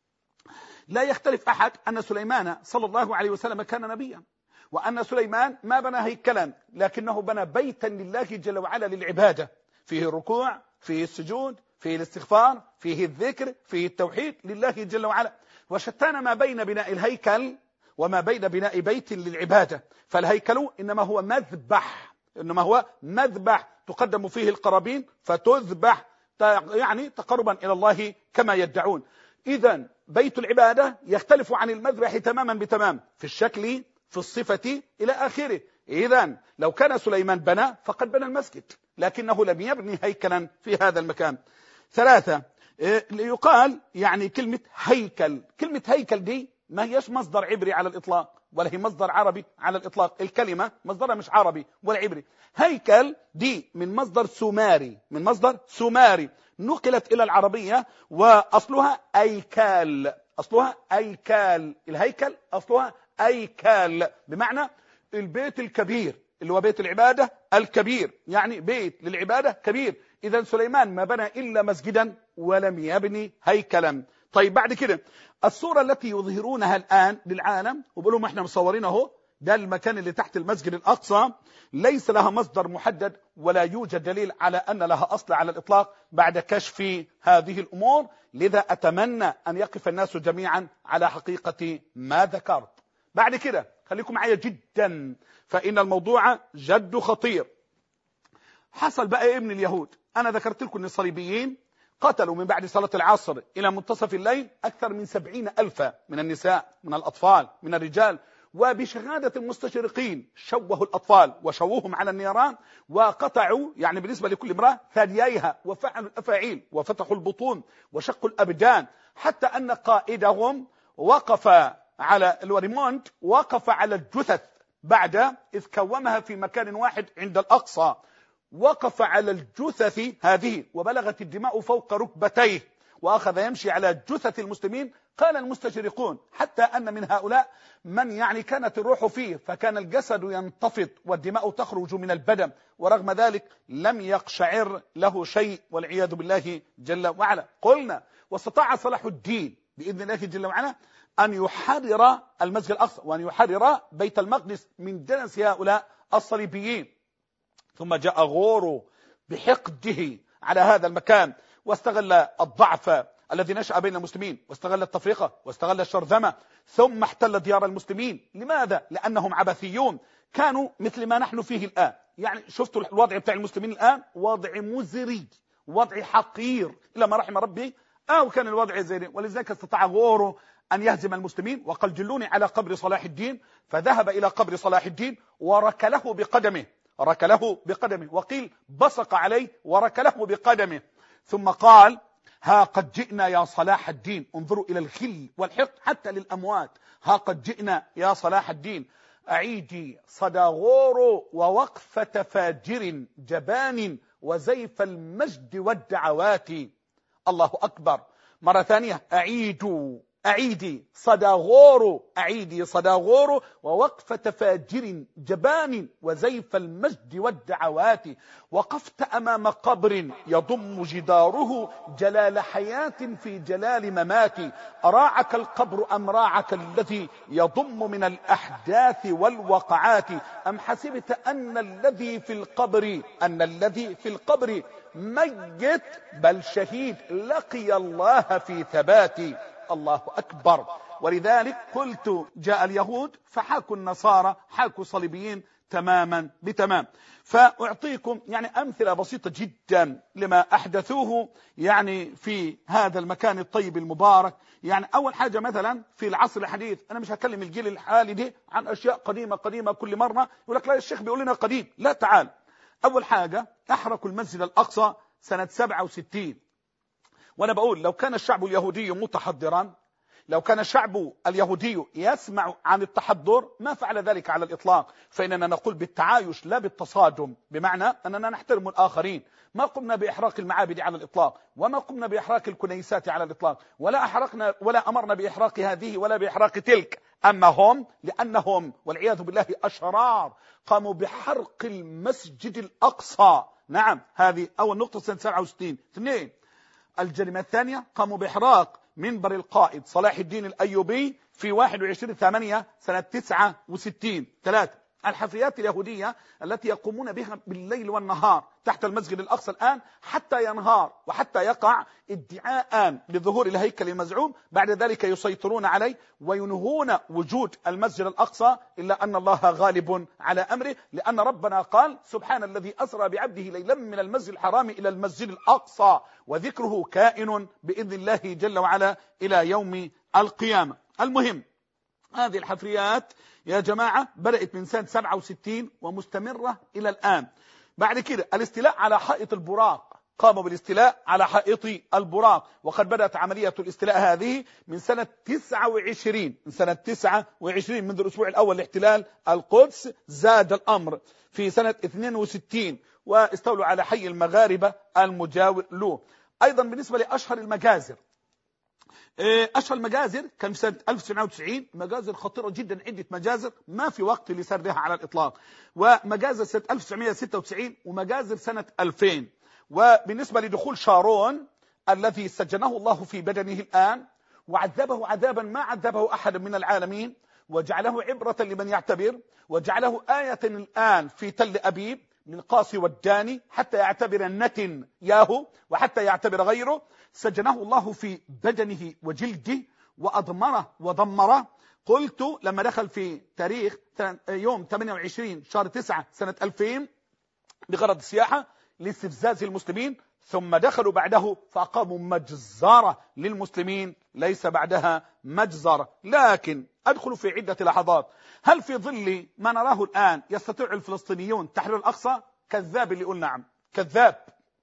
لا يختلف أحد أن سليمان صلى الله عليه وسلم كان نبيا، وأن سليمان ما بنى هيكلا لكنه بنى بيتا لله جل وعلا للعبادة، فيه الركوع، فيه السجود، فيه الاستغفار، فيه الذكر، فيه التوحيد لله جل وعلا. وشتان ما بين بناء الهيكل وما بين بناء بيت للعبادة. فالهيكل إنما هو مذبح، إنما هو مذبح تقدم فيه القرابين فتذبح يعني تقربا إلى الله كما يدعون. إذن بيت العبادة يختلف عن المذبح تماما بتمام في الشكل، في الصفة إلى آخره. إذن لو كان سليمان بنى فقد بنى المسجد، لكنه لم يبني هيكلا في هذا المكان. ثلاثة، يقال يعني كلمة هيكل، كلمة هيكل دي ما هيش مصدر عبري على الإطلاق، ولا هي مصدر عربي على الإطلاق. الكلمة مصدرها مش عربي ولا عبري. هيكل دي من مصدر سوماري، من مصدر سوماري نقلت إلى العربية، وأصلها أيكال، أصلها أيكال. الهيكل أصلها أيكال بمعنى البيت الكبير، اللي هو بيت العبادة الكبير، يعني بيت للعبادة كبير. إذا سليمان ما بنى إلا مسجدا ولم يبني هيكلا. طيب بعد كده الصورة التي يظهرونها الآن للعالم وبقولوا ما احنا مصورين اهو، ده المكان اللي تحت المسجد الأقصى، ليس لها مصدر محدد ولا يوجد دليل على أن لها أصل على الإطلاق بعد كشف هذه الأمور. لذا أتمنى أن يقف الناس جميعا على حقيقة ما ذكرت. بعد كده خليكم معايا جدا، فإن الموضوع جد خطير. حصل بقى إيه من اليهود؟ أنا ذكرت لكم أن الصليبيين قتلوا من بعد صلاة العصر إلى منتصف الليل أكثر من سبعين ألفا من النساء، من الأطفال، من الرجال. وبشهادة المستشرقين شوهوا الأطفال وشووهم على النيران، وقطعوا يعني بالنسبة لكل امرأة ثدييها، وفعلوا الأفاعيل وفتحوا البطون وشقوا الأبدان، حتى أن قائدهم وقف على الوريمونت وقف على الجثث بعد إذ كومها في مكان واحد عند الأقصى، وقف على الجثث هذه وبلغت الدماء فوق ركبتيه، وأخذ يمشي على جثث المسلمين. قال المستشرقون حتى أن من هؤلاء من يعني كانت الروح فيه، فكان الجسد ينتفض والدماء تخرج من البدن، ورغم ذلك لم يقشعر له شيء والعياذ بالله جل وعلا. قلنا واستطاع صلاح الدين بإذن الله جل وعلا أن يحرر المسجد الأقصى وأن يحرر بيت المقدس من دنس هؤلاء الصليبيين. ثم جاء غورو بحقده على هذا المكان، واستغل الضعف الذي نشأ بين المسلمين، واستغل التفرقة، واستغل الشرذمة، ثم احتل ديار المسلمين. لماذا؟ لأنهم عبثيون، كانوا مثل ما نحن فيه الآن. يعني شفتوا الوضع بتاع المسلمين الآن وضع مزري، وضع حقير إلى ما رحم ربي، أو كان الوضع زي. ولذلك استطاع غورو أن يهزم المسلمين، وقال جلوني على قبر صلاح الدين، فذهب إلى قبر صلاح الدين وركله بقدمه، ركله بقدمه، وقيل بصق عليه وركله بقدمه، ثم قال ها قد جئنا يا صلاح الدين. انظروا إلى الخل والحقد حتى للأموات. ها قد جئنا يا صلاح الدين، أعيدي صدى غورو ووقفة فاجر جبان وزيف المجد والدعوات. الله أكبر. مرة ثانية، أعيدوا أعيدي صدى غورو، أعيدي صدى غورو ووقفة فاجر جبان وزيف المجد والدعوات. وقفت أمام قبر يضم جداره جلال حياة في جلال ممات. أراعك القبر أم راعك الذي يضم من الأحداث والوقعات؟ أم حسبت أن الذي في القبر أن الذي في القبر ميت بل شهيد لقي الله في ثبات. الله أكبر. ولذلك قلت جاء اليهود فحاكوا النصارى، حاكوا صليبيين تماما بتمام. فأعطيكم يعني أمثلة بسيطة جدا لما أحدثوه يعني في هذا المكان الطيب المبارك. يعني أول حاجة مثلا في العصر الحديث، أنا مش هكلم الجيل الحالي دي عن أشياء قديمة قديمة كل مرة يقول لك لا الشيخ بيقول لنا قديم، لا تعال. أول حاجة أحرقوا المسجد الأقصى سنة سبعة وستين. وأنا بقول لو كان الشعب اليهودي متحضرا، لو كان الشعب اليهودي يسمع عن التحضر ما فعل ذلك على الإطلاق. فإننا نقول بالتعايش لا بالتصادم، بمعنى أننا نحترم الآخرين. ما قمنا بإحراق المعابد على الإطلاق، وما قمنا بإحراق الكنيسات على الإطلاق، ولا أحرقنا ولا أمرنا بإحراق هذه ولا بإحراق تلك. أما هم لأنهم والعياذ بالله أشرار قاموا بحرق المسجد الأقصى. نعم، هذه أول نقطة سنة سبعة وستين. اثنين، الجريمة الثانية قاموا بإحراق منبر القائد صلاح الدين الأيوبي في واحد وعشرين ثمانية سنة تسعة وستين. ثلاثة، الحفريات اليهودية التي يقومون بها بالليل والنهار تحت المسجد الأقصى الآن حتى ينهار وحتى يقع ادعاء لظهور الهيكل المزعوم، بعد ذلك يسيطرون عليه وينهون وجود المسجد الأقصى، إلا أن الله غالب على أمره، لأن ربنا قال سبحان الذي أسرى بعبده ليلا من المسجد الحرام إلى المسجد الأقصى، وذكره كائن بإذن الله جل وعلا إلى يوم القيامة. المهم هذه الحفريات يا جماعة بدأت من سنة سبعة وستين ومستمرة إلى الآن. بعد كده الاستيلاء على حائط البراق، قاموا بالاستيلاء على حائط البراق، وقد بدأت عملية الاستيلاء هذه من سنة تسعة وعشرين من سنة تسعة وعشرين منذ الأسبوع الأول لاحتلال القدس. زاد الأمر في سنة اثنين وستين واستولوا على حي المغاربة المجاور له. أيضا بالنسبة لأشهر المجازر، أشهر المجازر كان في سنة ألف وتسعمائة وتسعين، مجازر خطيرة جدا، عدة مجازر ما في وقت لسردها على الإطلاق، ومجازر سنة ألف وتسعمائة وستة وتسعين، ومجازر سنة ألفين. وبالنسبة لدخول شارون الذي سجنه الله في بدنه الآن وعذبه عذابا ما عذبه أحد من العالمين، وجعله عبرة لمن يعتبر، وجعله آية الآن في تل أبيب للقاصي والداني حتى يعتبر النتن ياهو وحتى يعتبر غيره. سجنه الله في بدنه وجلده وأضمره ودمره. قلت لما دخل في تاريخ يوم ثمانية وعشرين شهر تسعة سنة ألفين بغرض السياحة لاستفزاز المسلمين، ثم دخلوا بعده فأقاموا مجزرة للمسلمين ليس بعدها مجزرة. لكن أدخل في عدة لحظات. هل في ظل ما نراه الآن يستطيع الفلسطينيون تحرير الأقصى؟ كذاب اللي يقول نعم، كذاب.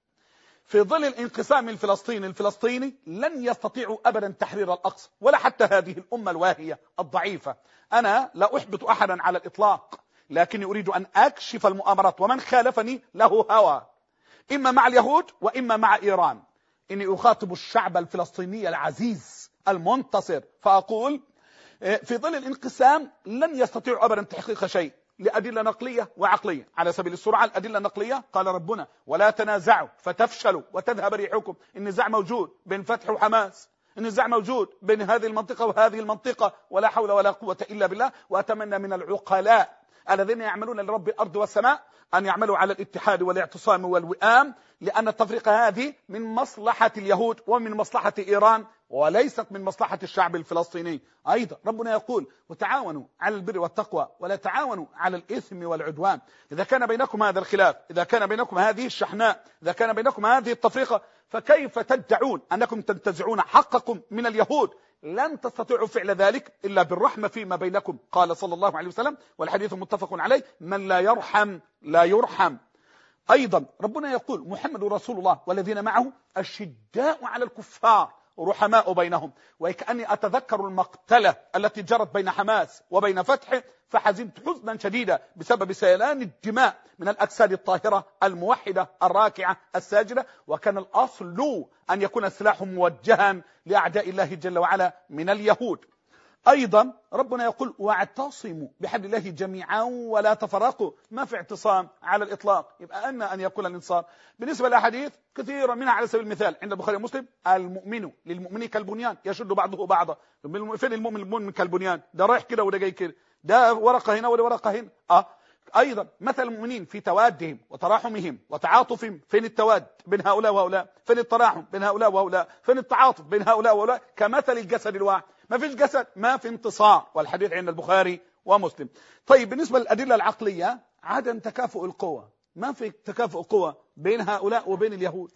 في ظل الانقسام الفلسطيني الفلسطيني لن يستطيعوا أبدا تحرير الأقصى، ولا حتى هذه الأمة الواهية الضعيفة. أنا لا أحبط أحدا على الإطلاق، لكني أريد أن أكشف المؤامرات، ومن خالفني له هوى، إما مع اليهود وإما مع إيران. إني أخاطب الشعب الفلسطيني العزيز المنتصر فأقول في ظل الانقسام لن يستطيعوا أبدا تحقيق شيء لأدلة نقلية وعقلية. على سبيل السرعة الأدلة النقلية قال ربنا ولا تنازعوا فتفشلوا وتذهب ريحكم. النزاع موجود بين فتح وحماس، النزاع موجود بين هذه المنطقة وهذه المنطقة، ولا حول ولا قوة إلا بالله. وأتمنى من العقلاء الذين يعملون لرب الأرض والسماء أن يعملوا على الاتحاد والاعتصام والوئام، لأن التفرقة هذه من مصلحة اليهود ومن مصلحة إيران وليست من مصلحة الشعب الفلسطيني. أيضا ربنا يقول وتعاونوا على البر والتقوى ولا تعاونوا على الإثم والعدوان. إذا كان بينكم هذا الخلاف، إذا كان بينكم هذه الشحناء، إذا كان بينكم هذه التفرقة، فكيف تدعون أنكم تنتزعون حقكم من اليهود؟ لن تستطيعوا فعل ذلك إلا بالرحمة فيما بينكم. قال صلى الله عليه وسلم والحديث متفق عليه من لا يرحم لا يرحم. أيضا ربنا يقول محمد رسول الله والذين معه أشداء على الكفار رحماء بينهم. وكأني أتذكر المقتلة التي جرت بين حماس وبين فتح، فحزنت حزنا شديدا بسبب سيلان الدماء من الأجساد الطاهرة الموحدة الراكعة الساجدة، وكان الأصل أن يكون السلاح موجها لأعداء الله جل وعلا من اليهود. أيضا ربنا يقول واعتصموا بحبل الله جميعا ولا تفرقوا. ما في اعتصام على الإطلاق، يبقى أن أن يكون الانتصار. بالنسبة للأحاديث كثيرا منها على سبيل المثال عند البخاري ومسلم المؤمن للمؤمن كالبنيان يشد بعضه بعضا. فين المؤمن المؤمن كالبنيان؟ ده رايح كده وده جاي كده، ده ورقة هنا وده ورقة هنا. أه أيضا مثل المؤمنين في توادهم وتراحمهم وتعاطفهم. فين التواد بين هؤلاء وهؤلاء؟ فين التراحم بين هؤلاء وهؤلاء؟ فين التعاطف بين هؤلاء وهؤلاء؟ كمثل الجسد الواحد، ما فيش جسد ما في انتصار، والحديث عند البخاري ومسلم. طيب بالنسبة للأدلة العقلية عدم تكافؤ القوى، ما في تكافؤ قوى بين هؤلاء وبين اليهود.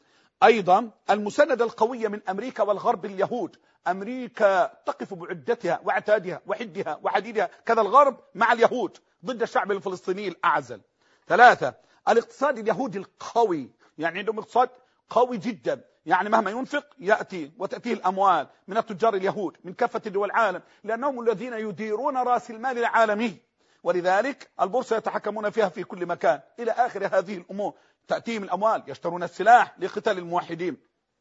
أيضا المساندة القوية من أمريكا والغرب اليهود. أمريكا تقف بعدتها وعتادها وحدها وحديدها، كذا الغرب مع اليهود ضد الشعب الفلسطيني الأعزل. ثلاثة الاقتصاد اليهودي القوي، يعني عندهم اقتصاد قوي جدا، يعني مهما ينفق يأتي وتأتيه الأموال من التجار اليهود من كافة دول العالم، لأنهم الذين يديرون رأس المال العالمي، ولذلك البورصة يتحكمون فيها في كل مكان إلى آخر هذه الأمور. تأتيهم الأموال يشترون السلاح لقتال الموحدين.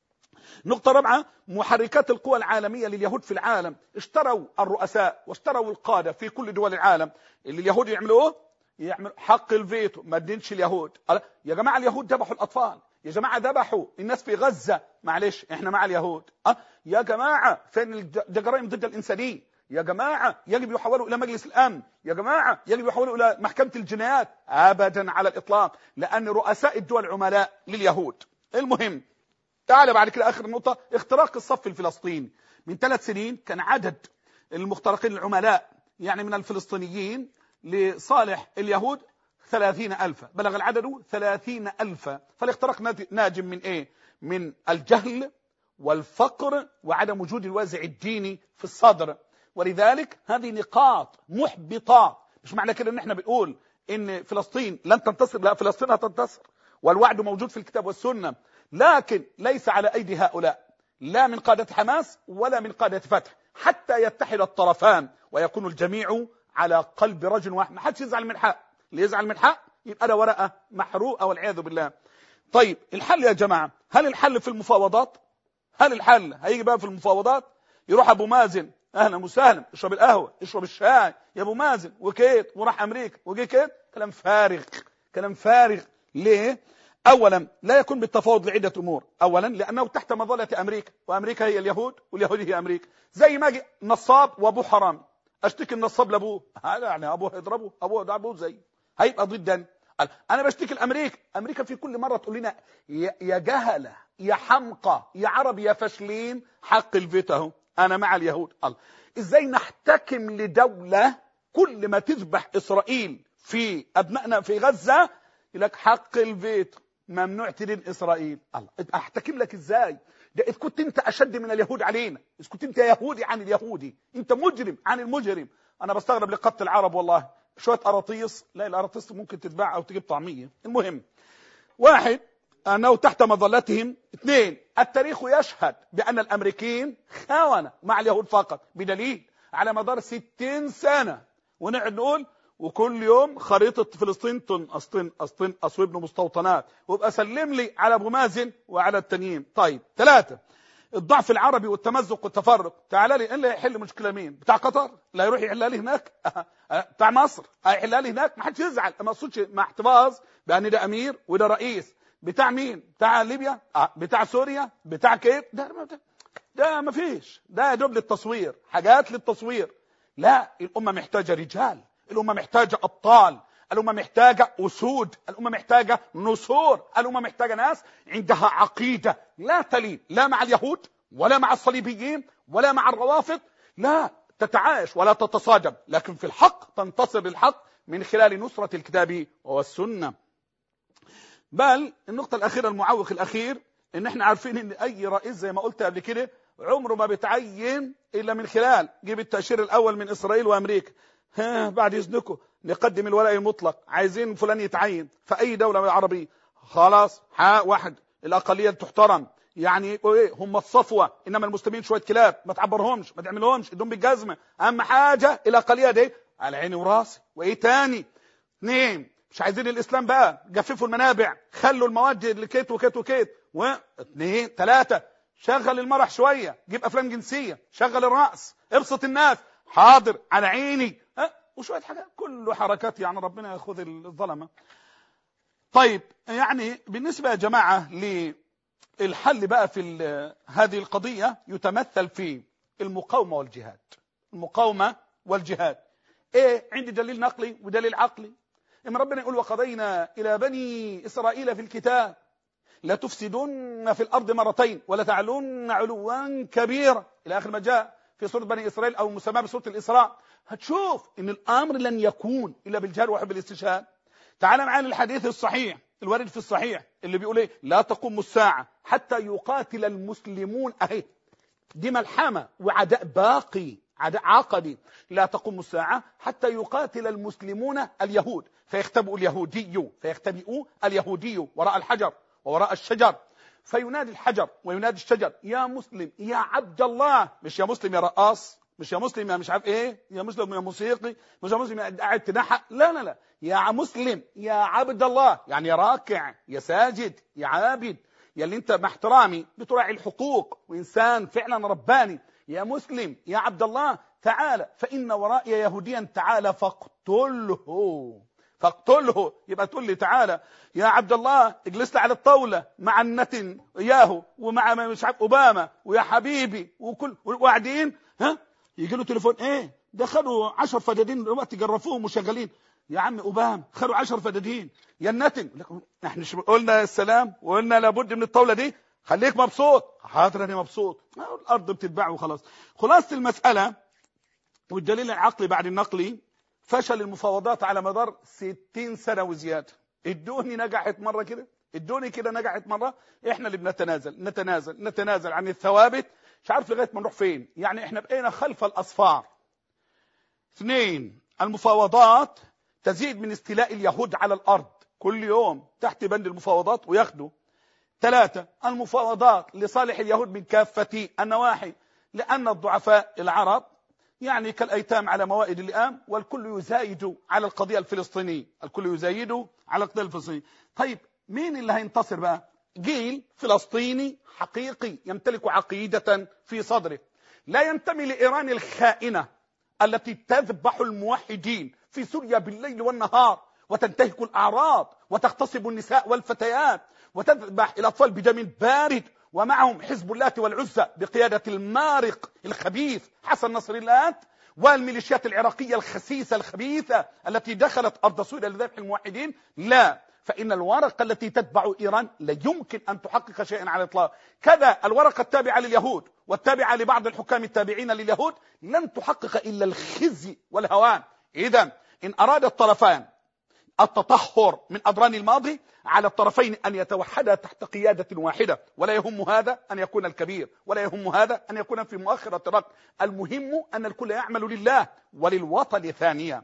نقطة رابعة محركات القوى العالمية لليهود في العالم. اشتروا الرؤساء واشتروا القادة في كل دول العالم. اللي اليهود يعملوه يعمل حق الفيتو، ما دينش اليهود. يا جماعة اليهود ذبحوا الأطفال، يا جماعة ذبحوا الناس في غزة، معلش احنا مع اليهود. أه؟ يا جماعة فين الجرائم ضد الإنسانية؟ يا جماعة يجب يحولوا إلى مجلس الأمن، يا جماعة يجب يحولوا إلى محكمة الجنايات. أبدا على الإطلاق، لأن رؤساء الدول عملاء لليهود. المهم تعال بعد كده آخر نقطة، اختراق الصف الفلسطيني. من ثلاث سنين كان عدد المخترقين العملاء يعني من الفلسطينيين لصالح اليهود ثلاثين ألف، بلغ العدد ثلاثين ألف. فالاختراق ناجم من إيه؟ من الجهل والفقر وعدم وجود الوازع الديني في الصدر. ولذلك هذه نقاط محبطة. مش معنى كده ان احنا بنقول ان فلسطين لن تنتصر، لا، فلسطين هتنتصر والوعد موجود في الكتاب والسنة، لكن ليس على أيدي هؤلاء، لا من قادة حماس ولا من قادة فتح، حتى يتحد الطرفان ويكون الجميع على قلب رجل واحد. ما حدش يزعل من حق، اللي يزعل من حق يبقى ده ورقة محروقة والعياذ بالله. طيب الحل يا جماعة، هل الحل في المفاوضات؟ هل الحل هيجي بقى في المفاوضات؟ يروح أبو مازن أهلا وسهلا، اشرب القهوة اشرب الشاي يا أبو مازن وكيت، وراح أمريكا وجي كيت، كلام فارغ، كلام فارغ. ليه؟ أولا لا يكون بالتفاوض لعدة أمور. أولا لأنه تحت مظلة أمريكا، وأمريكا هي اليهود واليهود هي أمريكا. زي ما أجي نصاب وأبوه حرام، أشتكي النصاب لأبوه، هذا يعني أبوه يضربه، أبوه ده أبوه زي هيبقى ضدا. أنا بشتكي الأمريكا، أمريكا في كل مرة تقول لنا يا جهلة يا حمقى يا عرب يا فاشلين، حق الفيتو اهو، أنا مع اليهود. الله، إزاي نحتكم لدولة كل ما تذبح إسرائيل في أبنائنا في غزة يقول لك حق الفيتو، ممنوع تدين إسرائيل. الله، أحتكم لك إزاي؟ ده إذ كنت أنت أشد من اليهود علينا، إذ كنت أنت يهودي عن اليهودي، أنت مجرم عن المجرم. أنا بستغرب لقتل العرب والله، شوية أراطيس، لا الأراطيس ممكن تتباع أو تجيب طعمية. المهم، واحد أنه تحت مظلتهم. اثنين، التاريخ يشهد بأن الأمريكيين خونة مع اليهود فقط، بدليل على مدار ستين سنة ونقعد نقول وكل يوم خريطة فلسطين تنقص تنقص تنقص وابن مستوطنات، وابقى سلم لي على أبو مازن وعلى التانيين. طيب ثلاثة، الضعف العربي والتمزق والتفرق. تعال لي اللي يحل مشكلة مين؟ بتاع قطر لا يروح يحلها لي هناك؟ بتاع مصر هيحلها لي هناك؟ ما حدش يزعل، ما اقصدش مع احتفاظ بأن ده أمير وده رئيس. بتاع مين؟ بتاع ليبيا؟ أه. بتاع سوريا؟ بتاع كيف؟ ده ده, ده ما فيش، ده يا دوب للتصوير، حاجات للتصوير. لا، الأمة محتاجة رجال، الأمة محتاجة أبطال، الأمة محتاجة أسود، الأمة محتاجة نسور، الأمة محتاجة ناس عندها عقيدة لا تلين لا مع اليهود ولا مع الصليبيين ولا مع الروافض، لا تتعايش ولا تتصادم، لكن في الحق تنتصر بالحق من خلال نصرة الكتاب والسنة. بل النقطة الأخيرة، المعوق الأخير، إن إحنا عارفين إن أي رئيس زي ما قلت قبل كده عمره ما بتعين إلا من خلال جيب التأشير الأول من إسرائيل وأمريكا. ها بعد إذنكم نقدم الولاء المطلق، عايزين فلان يتعين في أي دولة عربية، خلاص حق واحد، الأقلية تحترم، يعني إيه هم الصفوة، إنما المسلمين شوية كلاب، ما تعبرهمش ما تعملهمش ادهم بالجزمة. أهم حاجة الأقلية دي على عيني وراسي. وإيه تاني؟ اثنين، مش عايزين الإسلام بقى، جففوا المنابع، خلوا المواد اللي كيت وكيت وكيت. واثنين ثلاثة، شغل المرح شوية، جيب أفلام جنسية، شغل الرأس، ابسط الناس، حاضر على عيني، أه؟ وشوية حاجات، كله حركات يعني ربنا ياخذ الظلمة. طيب يعني بالنسبة يا جماعة للحل بقى في هذه القضية يتمثل في المقاومة والجهاد. المقاومة والجهاد ايه؟ عندي دليل نقلي ودليل عقلي. اما ربنا يقول وقضينا الى بني اسرائيل في الكتاب لا تفسدون في الارض مرتين ولا تعلون علوا كبيرا الى اخر ما جاء في سوره بني اسرائيل او مسمى بسوره الاسراء، هتشوف ان الامر لن يكون الا بالجهاد وحب الاستشهاد. تعال معانا الحديث الصحيح الوارد في الصحيح اللي بيقول ايه؟ لا تقوم الساعه حتى يقاتل المسلمون، اهي دي ملحمه وعداء باقي، عداء عقدي. لا تقوم الساعة حتى يقاتل المسلمون اليهود فيختبئ اليهودي فيختبئ اليهودي وراء الحجر ووراء الشجر، فينادي الحجر وينادي الشجر يا مسلم يا عبد الله، مش يا مسلم يا رقاص، مش يا مسلم يا مش عارف ايه، يا مسلم يا موسيقي، مش يا مسلم يا قاعد تنحى، لا لا لا، يا مسلم يا عبد الله، يعني يا راكع يا ساجد يا عابد، يا اللي انت مع احترامي بتراعي الحقوق وانسان فعلا رباني، يا مسلم يا عبد الله تعالى فإن ورائي يهوديا تعالى فاقتله فاقتله. يبقى تقول لي تعالى يا عبد الله اجلس على الطاولة مع النتن ياهو ومع مش عارف أوباما ويا حبيبي وكل وقاعدين، ها يجي له تليفون ايه ده خدوا عشر فدادين دلوقتي جرفوهم وشغالين، يا عم أوباما خدوا عشر فدادين، يا النتن احنا قلنا السلام وقلنا لابد من الطاولة دي، خليك مبسوط، حاضر انا مبسوط، الارض بتتباع وخلاص. خلاصة المسألة والدليل العقلي بعد النقلي، فشل المفاوضات على مدار ستين سنة وزيادة. ادوني نجحت مرة كده، ادوني كده نجحت مرة، احنا اللي بنتنازل نتنازل نتنازل عن الثوابت، مش عارف لغاية ما نروح فين، يعني احنا بقينا خلف الأصفار. اثنين، المفاوضات تزيد من استيلاء اليهود على الأرض، كل يوم تحت بند المفاوضات وياخدوا. ثلاثة، المفاوضات لصالح اليهود من كافة النواحي، لأن الضعفاء العرب يعني كالأيتام على موائد اللئام، والكل يزايد على القضية الفلسطينية، الكل يزايد على القضية الفلسطينية. طيب مين اللي هينتصر بقى؟ جيل فلسطيني حقيقي يمتلك عقيدة في صدره، لا ينتمي لإيران الخائنة التي تذبح الموحدين في سوريا بالليل والنهار وتنتهك الأعراض وتغتصب النساء والفتيات وتذبح الأطفال بدم بارد، ومعهم حزب الله والعزى بقيادة المارق الخبيث حسن نصر الله والميليشيات العراقية الخسيسة الخبيثة التي دخلت أرض سوريا لذبح الموحدين. لا، فإن الورقة التي تتبع إيران لا يمكن أن تحقق شيئا على الإطلاق. كذا الورقة التابعة لليهود والتابعة لبعض الحكام التابعين لليهود لن تحقق إلا الخزي والهوان. إذا إن أراد الطرفان التطهر من أضران الماضي، على الطرفين أن يتوحدا تحت قيادة واحدة، ولا يهم هذا أن يكون الكبير ولا يهم هذا أن يكون في مؤخر الطرق، المهم أن الكل يعمل لله وللوطن ثانيا.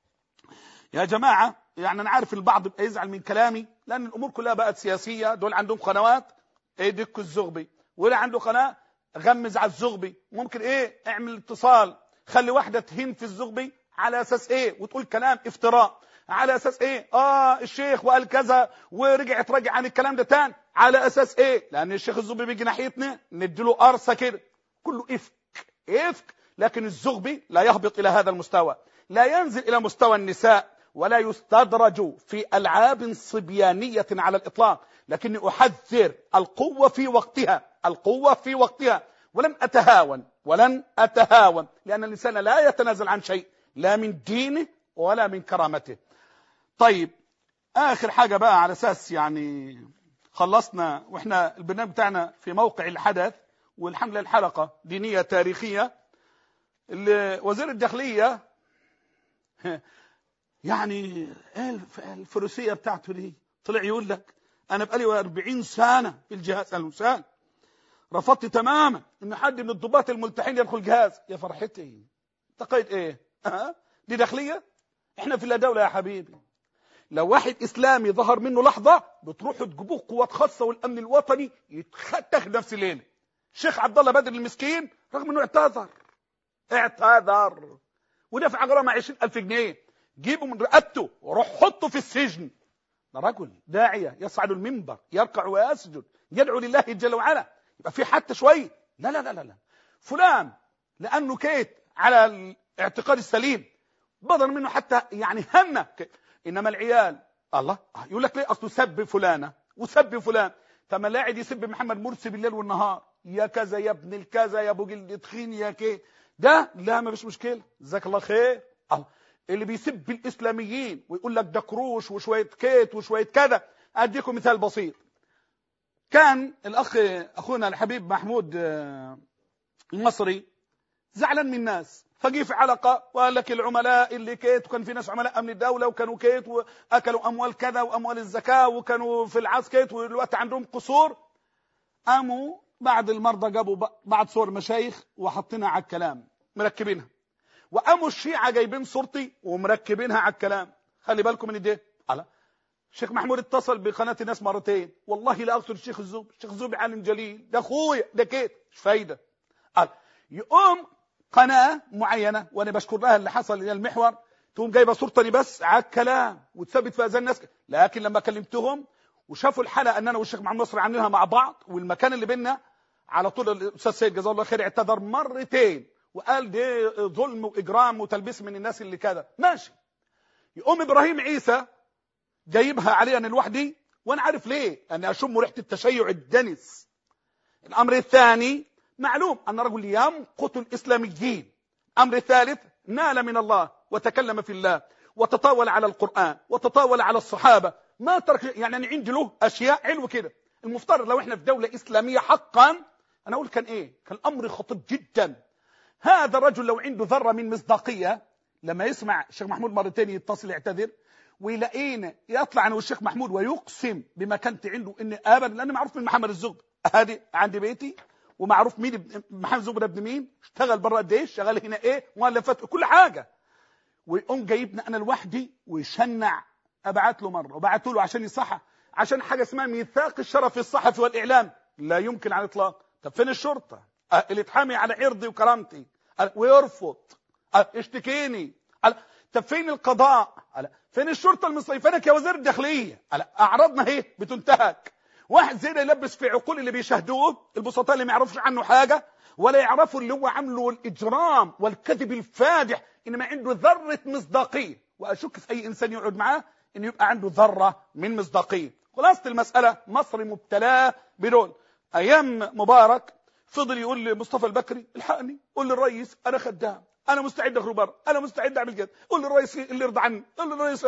يا جماعة يعني أنا عارف البعض يزعل من كلامي لأن الأمور كلها بقت سياسية. دول عندهم قنوات ايه دك الزغبي، ولا عنده قناة غمز على الزغبي، ممكن ايه اعمل اتصال خلي واحدة تهين في الزغبي على أساس ايه وتقول كلام افتراء، على أساس ايه اه الشيخ وقال كذا ورجع تراجع عن الكلام ده تاني، على أساس ايه لأن الشيخ الزغبي بيجي ناحيتنا نديله قرصة كده، كله افك افك. لكن الزغبي لا يهبط إلى هذا المستوى، لا ينزل إلى مستوى النساء، ولا يستدرج في ألعاب صبيانية على الإطلاق. لكني أحذر القوة في وقتها، القوة في وقتها، ولن أتهاون ولن أتهاون لأن الإنسان لا يتنازل عن شيء، لا من دينه ولا من كرامته. طيب آخر حاجة بقى على أساس يعني خلصنا وإحنا البرنامج بتاعنا في موقع الحدث، والحمد لله الحلقة دينية تاريخية. وزير الداخلية يعني الفروسية بتاعته دي طلع يقول لك أنا بقالي أربعين سنة في الجهاز المسال، رفضت تماما إن حد من الضباط الملتحين يدخل جهاز. يا فرحتي تقيد إيه؟ أه؟ دي داخلية؟ إحنا في دولة يا حبيبي، لو واحد إسلامي ظهر منه لحظة بتروحوا تجيبوه قوات خاصة والأمن الوطني يتختخ نفس الليلة. الشيخ عبد الله بدر المسكين رغم إنه اعتذر اعتذر ودفع غرامة عشرين ألف جنيه، جيبه من رقبته وروح حطه في السجن. ده رجل داعية يصعد المنبر يركع ويسجد يدعو لله جل وعلا، يبقى في حتى شوية. لا لا لا لا فلان لأنه كيت على الاعتقاد السليم بدل منه حتى يعني هنة. إنما العيال الله يقول لك ليه أصله سب فلانة وسب فلان، تما لاعد يسب محمد مرسي بالليل والنهار، يا كذا يا ابن الكذا يا ابو جلد تخين يا كي ده، لا ما فيش مشكلة جزاك الله خير. الله اللي بيسب الإسلاميين ويقول لك ده كروش وشوية كيت وشوية كذا. أديكم مثال بسيط. كان الأخ أخونا الحبيب محمود المصري زعلان من الناس، فجيه في حلقة وقال لك العملاء اللي كيت، وكان في ناس عملاء أمن الدولة وكانوا كيت وأكلوا أموال كذا وأموال الزكاة وكانوا في العاص كيت والوقت عندهم قصور. قاموا بعد المرضى جابوا بعض صور مشايخ وحطينها على الكلام مركبينها، وقاموا الشيعة جايبين صورتي ومركبينها على الكلام. خلي بالكم من دي. على الشيخ محمود اتصل بقناة الناس مرتين، والله لا أقصد الشيخ الزوبي، الشيخ الزوبي عالم جليل ده أخويا ده كيت مش فايدة. قال يقوم قناة معينة وأنا بشكر لها اللي حصل إلى المحور تقوم جايبة صورتني بس على الكلام وتثبت في أذان الناس. لكن لما كلمتهم وشافوا الحلقة أن أنا والشيخ محمد نصر عاملينها مع بعض والمكان اللي بيننا، على طول الأستاذ سيد جزاه الله خير اعتذر مرتين وقال دي ظلم وإجرام وتلبيس من الناس اللي كذا. ماشي. يقوم إبراهيم عيسى جايبها علي أنا لوحدي، وأنا عارف ليه، أنا أشم ريحة التشيع الدنس. الأمر الثاني معلوم أن رجل يمقت الإسلاميين. الأمر الثالث نال من الله وتكلم في الله وتطاول على القرآن وتطاول على الصحابة، ما ترك يعني أنا عندي له أشياء علو كده. المفترض لو إحنا في دولة إسلامية حقا أنا أقول كان إيه، كان الأمر خطير جدا. هذا الرجل لو عنده ذرة من مصداقية لما يسمع الشيخ محمود مرتين يتصل يعتذر ويلاقينا يطلع أنا والشيخ محمود ويقسم بما كانت عنده إن أبدا، لأن معروف من محمد الزغبي هذه عندي بيتي ومعروف مين محمد الزغبي ابن مين، اشتغل برا قد ايش، شغال هنا ايه، مؤلفات كل حاجة. ويقوم جايبنا أنا لوحدي ويشنع ابعت له مره وبعت له عشان يصحح، عشان حاجه اسمها ميثاق الشرف الصحفي والاعلام، لا يمكن على الاطلاق. طب فين الشرطه اللي تحامي على عرضي وكرامتي ويرفض اشتكيني؟ طب فين القضاء؟ فين الشرطه المصريه؟ فينك يا وزير الداخليه؟ اعراضنا اهي بتنتهك. واحد زي ده يلبس في عقول اللي بيشاهدوه البسطاء اللي ما يعرفش عنه حاجه ولا يعرفوا اللي هو عمله الاجرام والكذب الفادح، انما عنده ذره مصداقيه، واشك في اي انسان يقعد معاه انه يبقى عنده ذره من مصداقيه. خلاصه المساله مصر مبتلاه بدول. ايام مبارك فضل يقول لمصطفى البكري الحقني، قول للرئيس انا خدام، انا مستعد اخرج بره، انا مستعد اعمل كده، قول للرئيس اللي يرضى عني، قول للرئيس.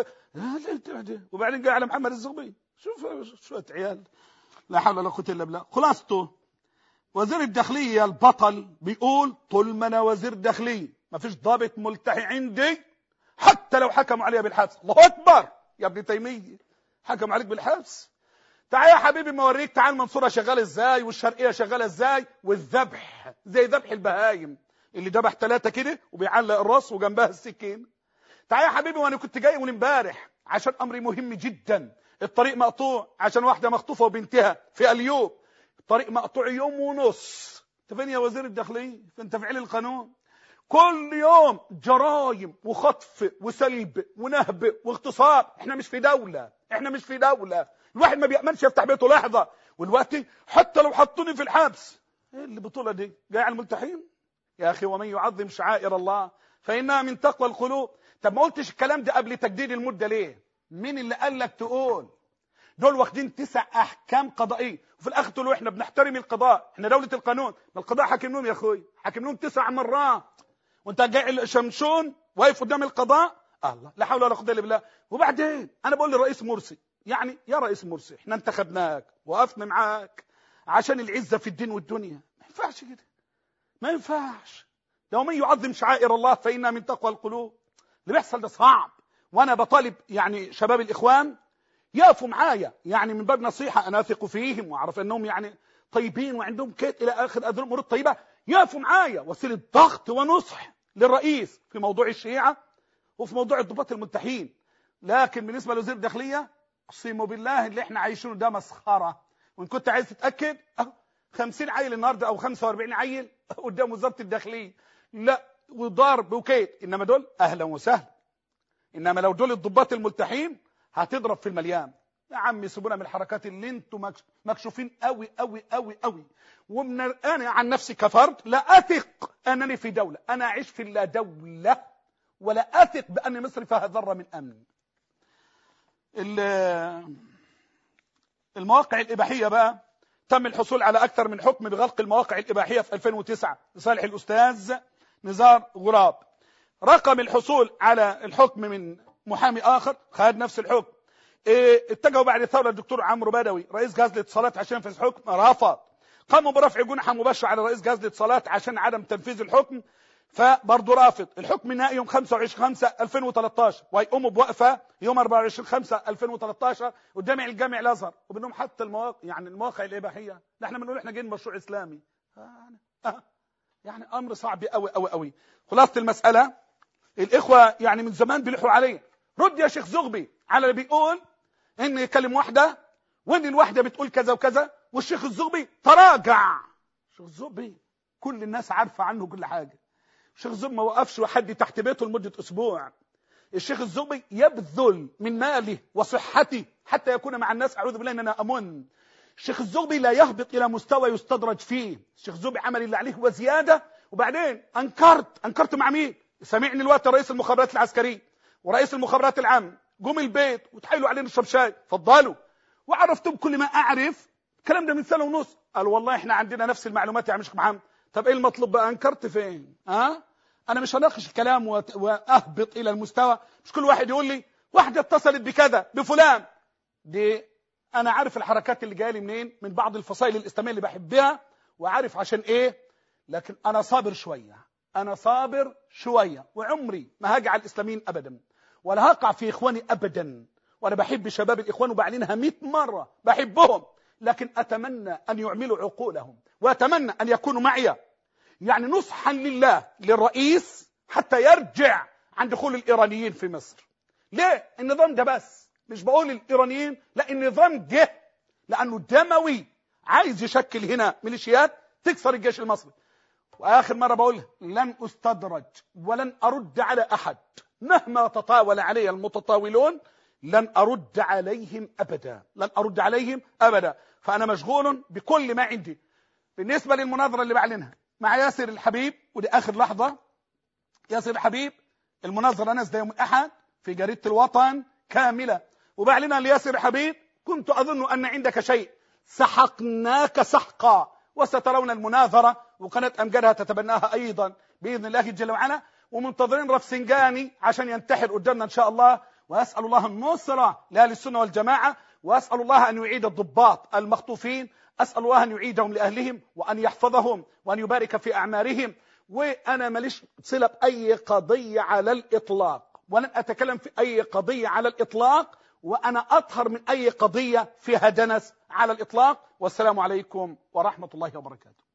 وبعدين جاء على محمد الزغبي، شوف شويه عيال لا حول ولا قوه الا بالله. خلاصته وزير الداخليه البطل بيقول طول ما انا وزير داخليه ما فيش ضابط ملتحي عندي حتى لو حكموا عليها بالحبس. الله اكبر يا ابن تيميه، حكم عليك بالحبس؟ تعال يا حبيبي ما اوريك، تعال المنصوره شغاله ازاي والشرقيه شغاله ازاي، والذبح زي ذبح البهايم اللي ذبح ثلاثه كده وبيعلق الراس وجنبها السكين. تعال يا حبيبي وانا كنت جاي من امبارح عشان امر مهم جدا، الطريق مقطوع عشان واحده مخطوفه وبنتها في اليوب، الطريق مقطوع يوم ونص. انت فين يا وزير الداخليه؟ فين تفعيل القانون؟ كل يوم جرايم وخطف وسلب ونهب واغتصاب. احنا مش في دوله، احنا مش في دوله، الواحد ما بيأمنش يفتح بيته لحظه. والوقت حتى لو حطوني في الحبس، ايه اللي بطوله دي جاي على الملتحين؟ يا اخي ومن يعظم شعائر الله فانها من تقوى القلوب. طب ما قلتش الكلام ده قبل تجديد المده ليه؟ مين اللي قال لك تقول؟ دول واخدين تسع احكام قضائيه وفي الاخر تقولوا احنا بنحترم القضاء، احنا دوله القانون. ما القضاء حاكم لهم يا اخوي، حاكم لهم تسع مرات، وانت جاي شمشون واقف قدام القضاء. الله لا حول ولا قوه الا بالله. وبعدين انا بقول للرئيس مرسي، يعني يا رئيس مرسي احنا انتخبناك وقفنا معاك عشان العزه في الدين والدنيا، ما ينفعش كده، ما ينفعش. ده ومن يعظم شعائر الله فانها من تقوى القلوب. اللي بيحصل ده صعب، وانا بطالب يعني شباب الاخوان يقفوا معايا، يعني من باب نصيحه، انا اثق فيهم واعرف انهم يعني طيبين وعندهم كيت الى اخر هذه الامور الطيبه، يقفوا معايا وسيله ضغط ونصح للرئيس في موضوع الشيعه وفي موضوع الضباط الملتحين. لكن بالنسبه لوزير الداخليه اقسم بالله اللي احنا عايشينه ده مسخره. وان كنت عايز تتاكد اهو خمسين عيل النهارده او خمسة وأربعين عيل قدام وزاره الداخليه، لا وضارب وكيت، انما دول اهلا وسهلا. انما لو دول الضباط الملتحين هتضرب في المليان. يا عمي سيبونا من الحركات اللي انتم مكشوفين قوي قوي قوي قوي. ومن انا عن نفسي كفرد لا اثق انني في دوله، انا اعيش في لا دوله، ولا اثق بان مصر فيها ذره من امن. المواقع الاباحيه بقى تم الحصول على اكثر من حكم بغلق المواقع الاباحيه في ألفين وتسعة لصالح الاستاذ نزار غراب. رقم الحصول على الحكم من محامي اخر خد نفس الحكم. اه اتجهوا بعد الثوره الدكتور عمرو بدوي رئيس جهاز الاتصالات عشان ينفذ الحكم، رفض. قاموا برفع جنحه مباشره على رئيس جهاز الاتصالات عشان عدم تنفيذ الحكم، فبرضه رافض. الحكم النهائي يوم خمسة وعشرين خمسة ألفين وثلاثة عشر، وهيقوموا بوقفه يوم أربعة وعشرين خمسة ألفين وثلاثة عشر قدام الجامع الازهر، وبانهم حتى المواقع يعني المواقع الاباحيه ده احنا بنقول احنا جايين مشروع اسلامي. آه. يعني امر صعب قوي قوي قوي. خلاصه المساله الاخوه يعني من زمان بيلحوا عليه، رد يا شيخ زغبي على اللي بيقول ان يكلم واحده وان الواحده بتقول كذا وكذا، والشيخ الزغبي تراجع. الشيخ الزغبي كل الناس عارفه عنه كل حاجه. الشيخ الزغبي ما وقفش وحد تحت بيته لمده اسبوع. الشيخ الزغبي يبذل من ماله وصحته حتى يكون مع الناس، اعوذ بالله ان انا امن. الشيخ الزغبي لا يهبط الى مستوى يستدرج فيه. الشيخ الزغبي عمل اللي عليه وزياده. وبعدين انكرت انكرت مع مين؟ سامعني الوقت رئيس المخابرات العسكريه ورئيس المخابرات العامه قوم البيت وتحايلوا علينا نشرب شاي، اتفضلوا. وعرفتم كل ما اعرف الكلام ده من سنه ونص. قال والله احنا عندنا نفس المعلومات يا عم شيخ محمد. طب ايه المطلوب بقى؟ انكرت فين؟ ها؟ انا مش هناقش الكلام واهبط الى المستوى. مش كل واحد يقول لي واحده اتصلت بكذا بفلان. دي انا عارف الحركات اللي جايه لي منين، من بعض الفصائل الاسلاميه اللي بحبها وعارف عشان ايه. لكن انا صابر شويه، انا صابر شويه، وعمري ما هاجي على الاسلاميين ابدا ولا هقع في اخواني ابدا. وانا بحب شباب الاخوان وبعلنها مئة مره بحبهم، لكن اتمنى ان يعملوا عقولهم واتمنى ان يكونوا معي. يعني نصحا لله للرئيس حتى يرجع عن دخول الايرانيين في مصر. ليه؟ النظام ده بس مش بقول الإيرانيين، لا النظام جه لأنه دموي، عايز يشكل هنا ميليشيات تكسر الجيش المصري. وآخر مرة بقول لن أستدرج ولن أرد على أحد مهما تطاول علي المتطاولون، لن أرد عليهم أبدا، لن أرد عليهم أبدا. فأنا مشغول بكل ما عندي. بالنسبة للمناظرة اللي بعلنها مع ياسر الحبيب، ودي آخر لحظة، ياسر الحبيب المناظرة نازلة يوم الأحد في جريدة الوطن كاملة، وبعلنها لياسر الحبيب: كنت أظن أن عندك شيء، سحقناك سحقا، وسترون المناظرة، وقناة أمجدها تتبناها أيضا بإذن الله جل وعلا، ومنتظرين رفسنجاني عشان ينتحر قدامنا إن شاء الله. وأسأل الله النصرة لأهل السنة والجماعة، وأسأل الله أن يعيد الضباط المخطوفين، أسأل الله أن يعيدهم لأهلهم وأن يحفظهم وأن يبارك في أعمارهم. وأنا ماليش صلة بأي قضية على الإطلاق، ولن أتكلم في أي قضية على الإطلاق، وأنا أطهر من أي قضية فيها دنس على الإطلاق. والسلام عليكم ورحمة الله وبركاته.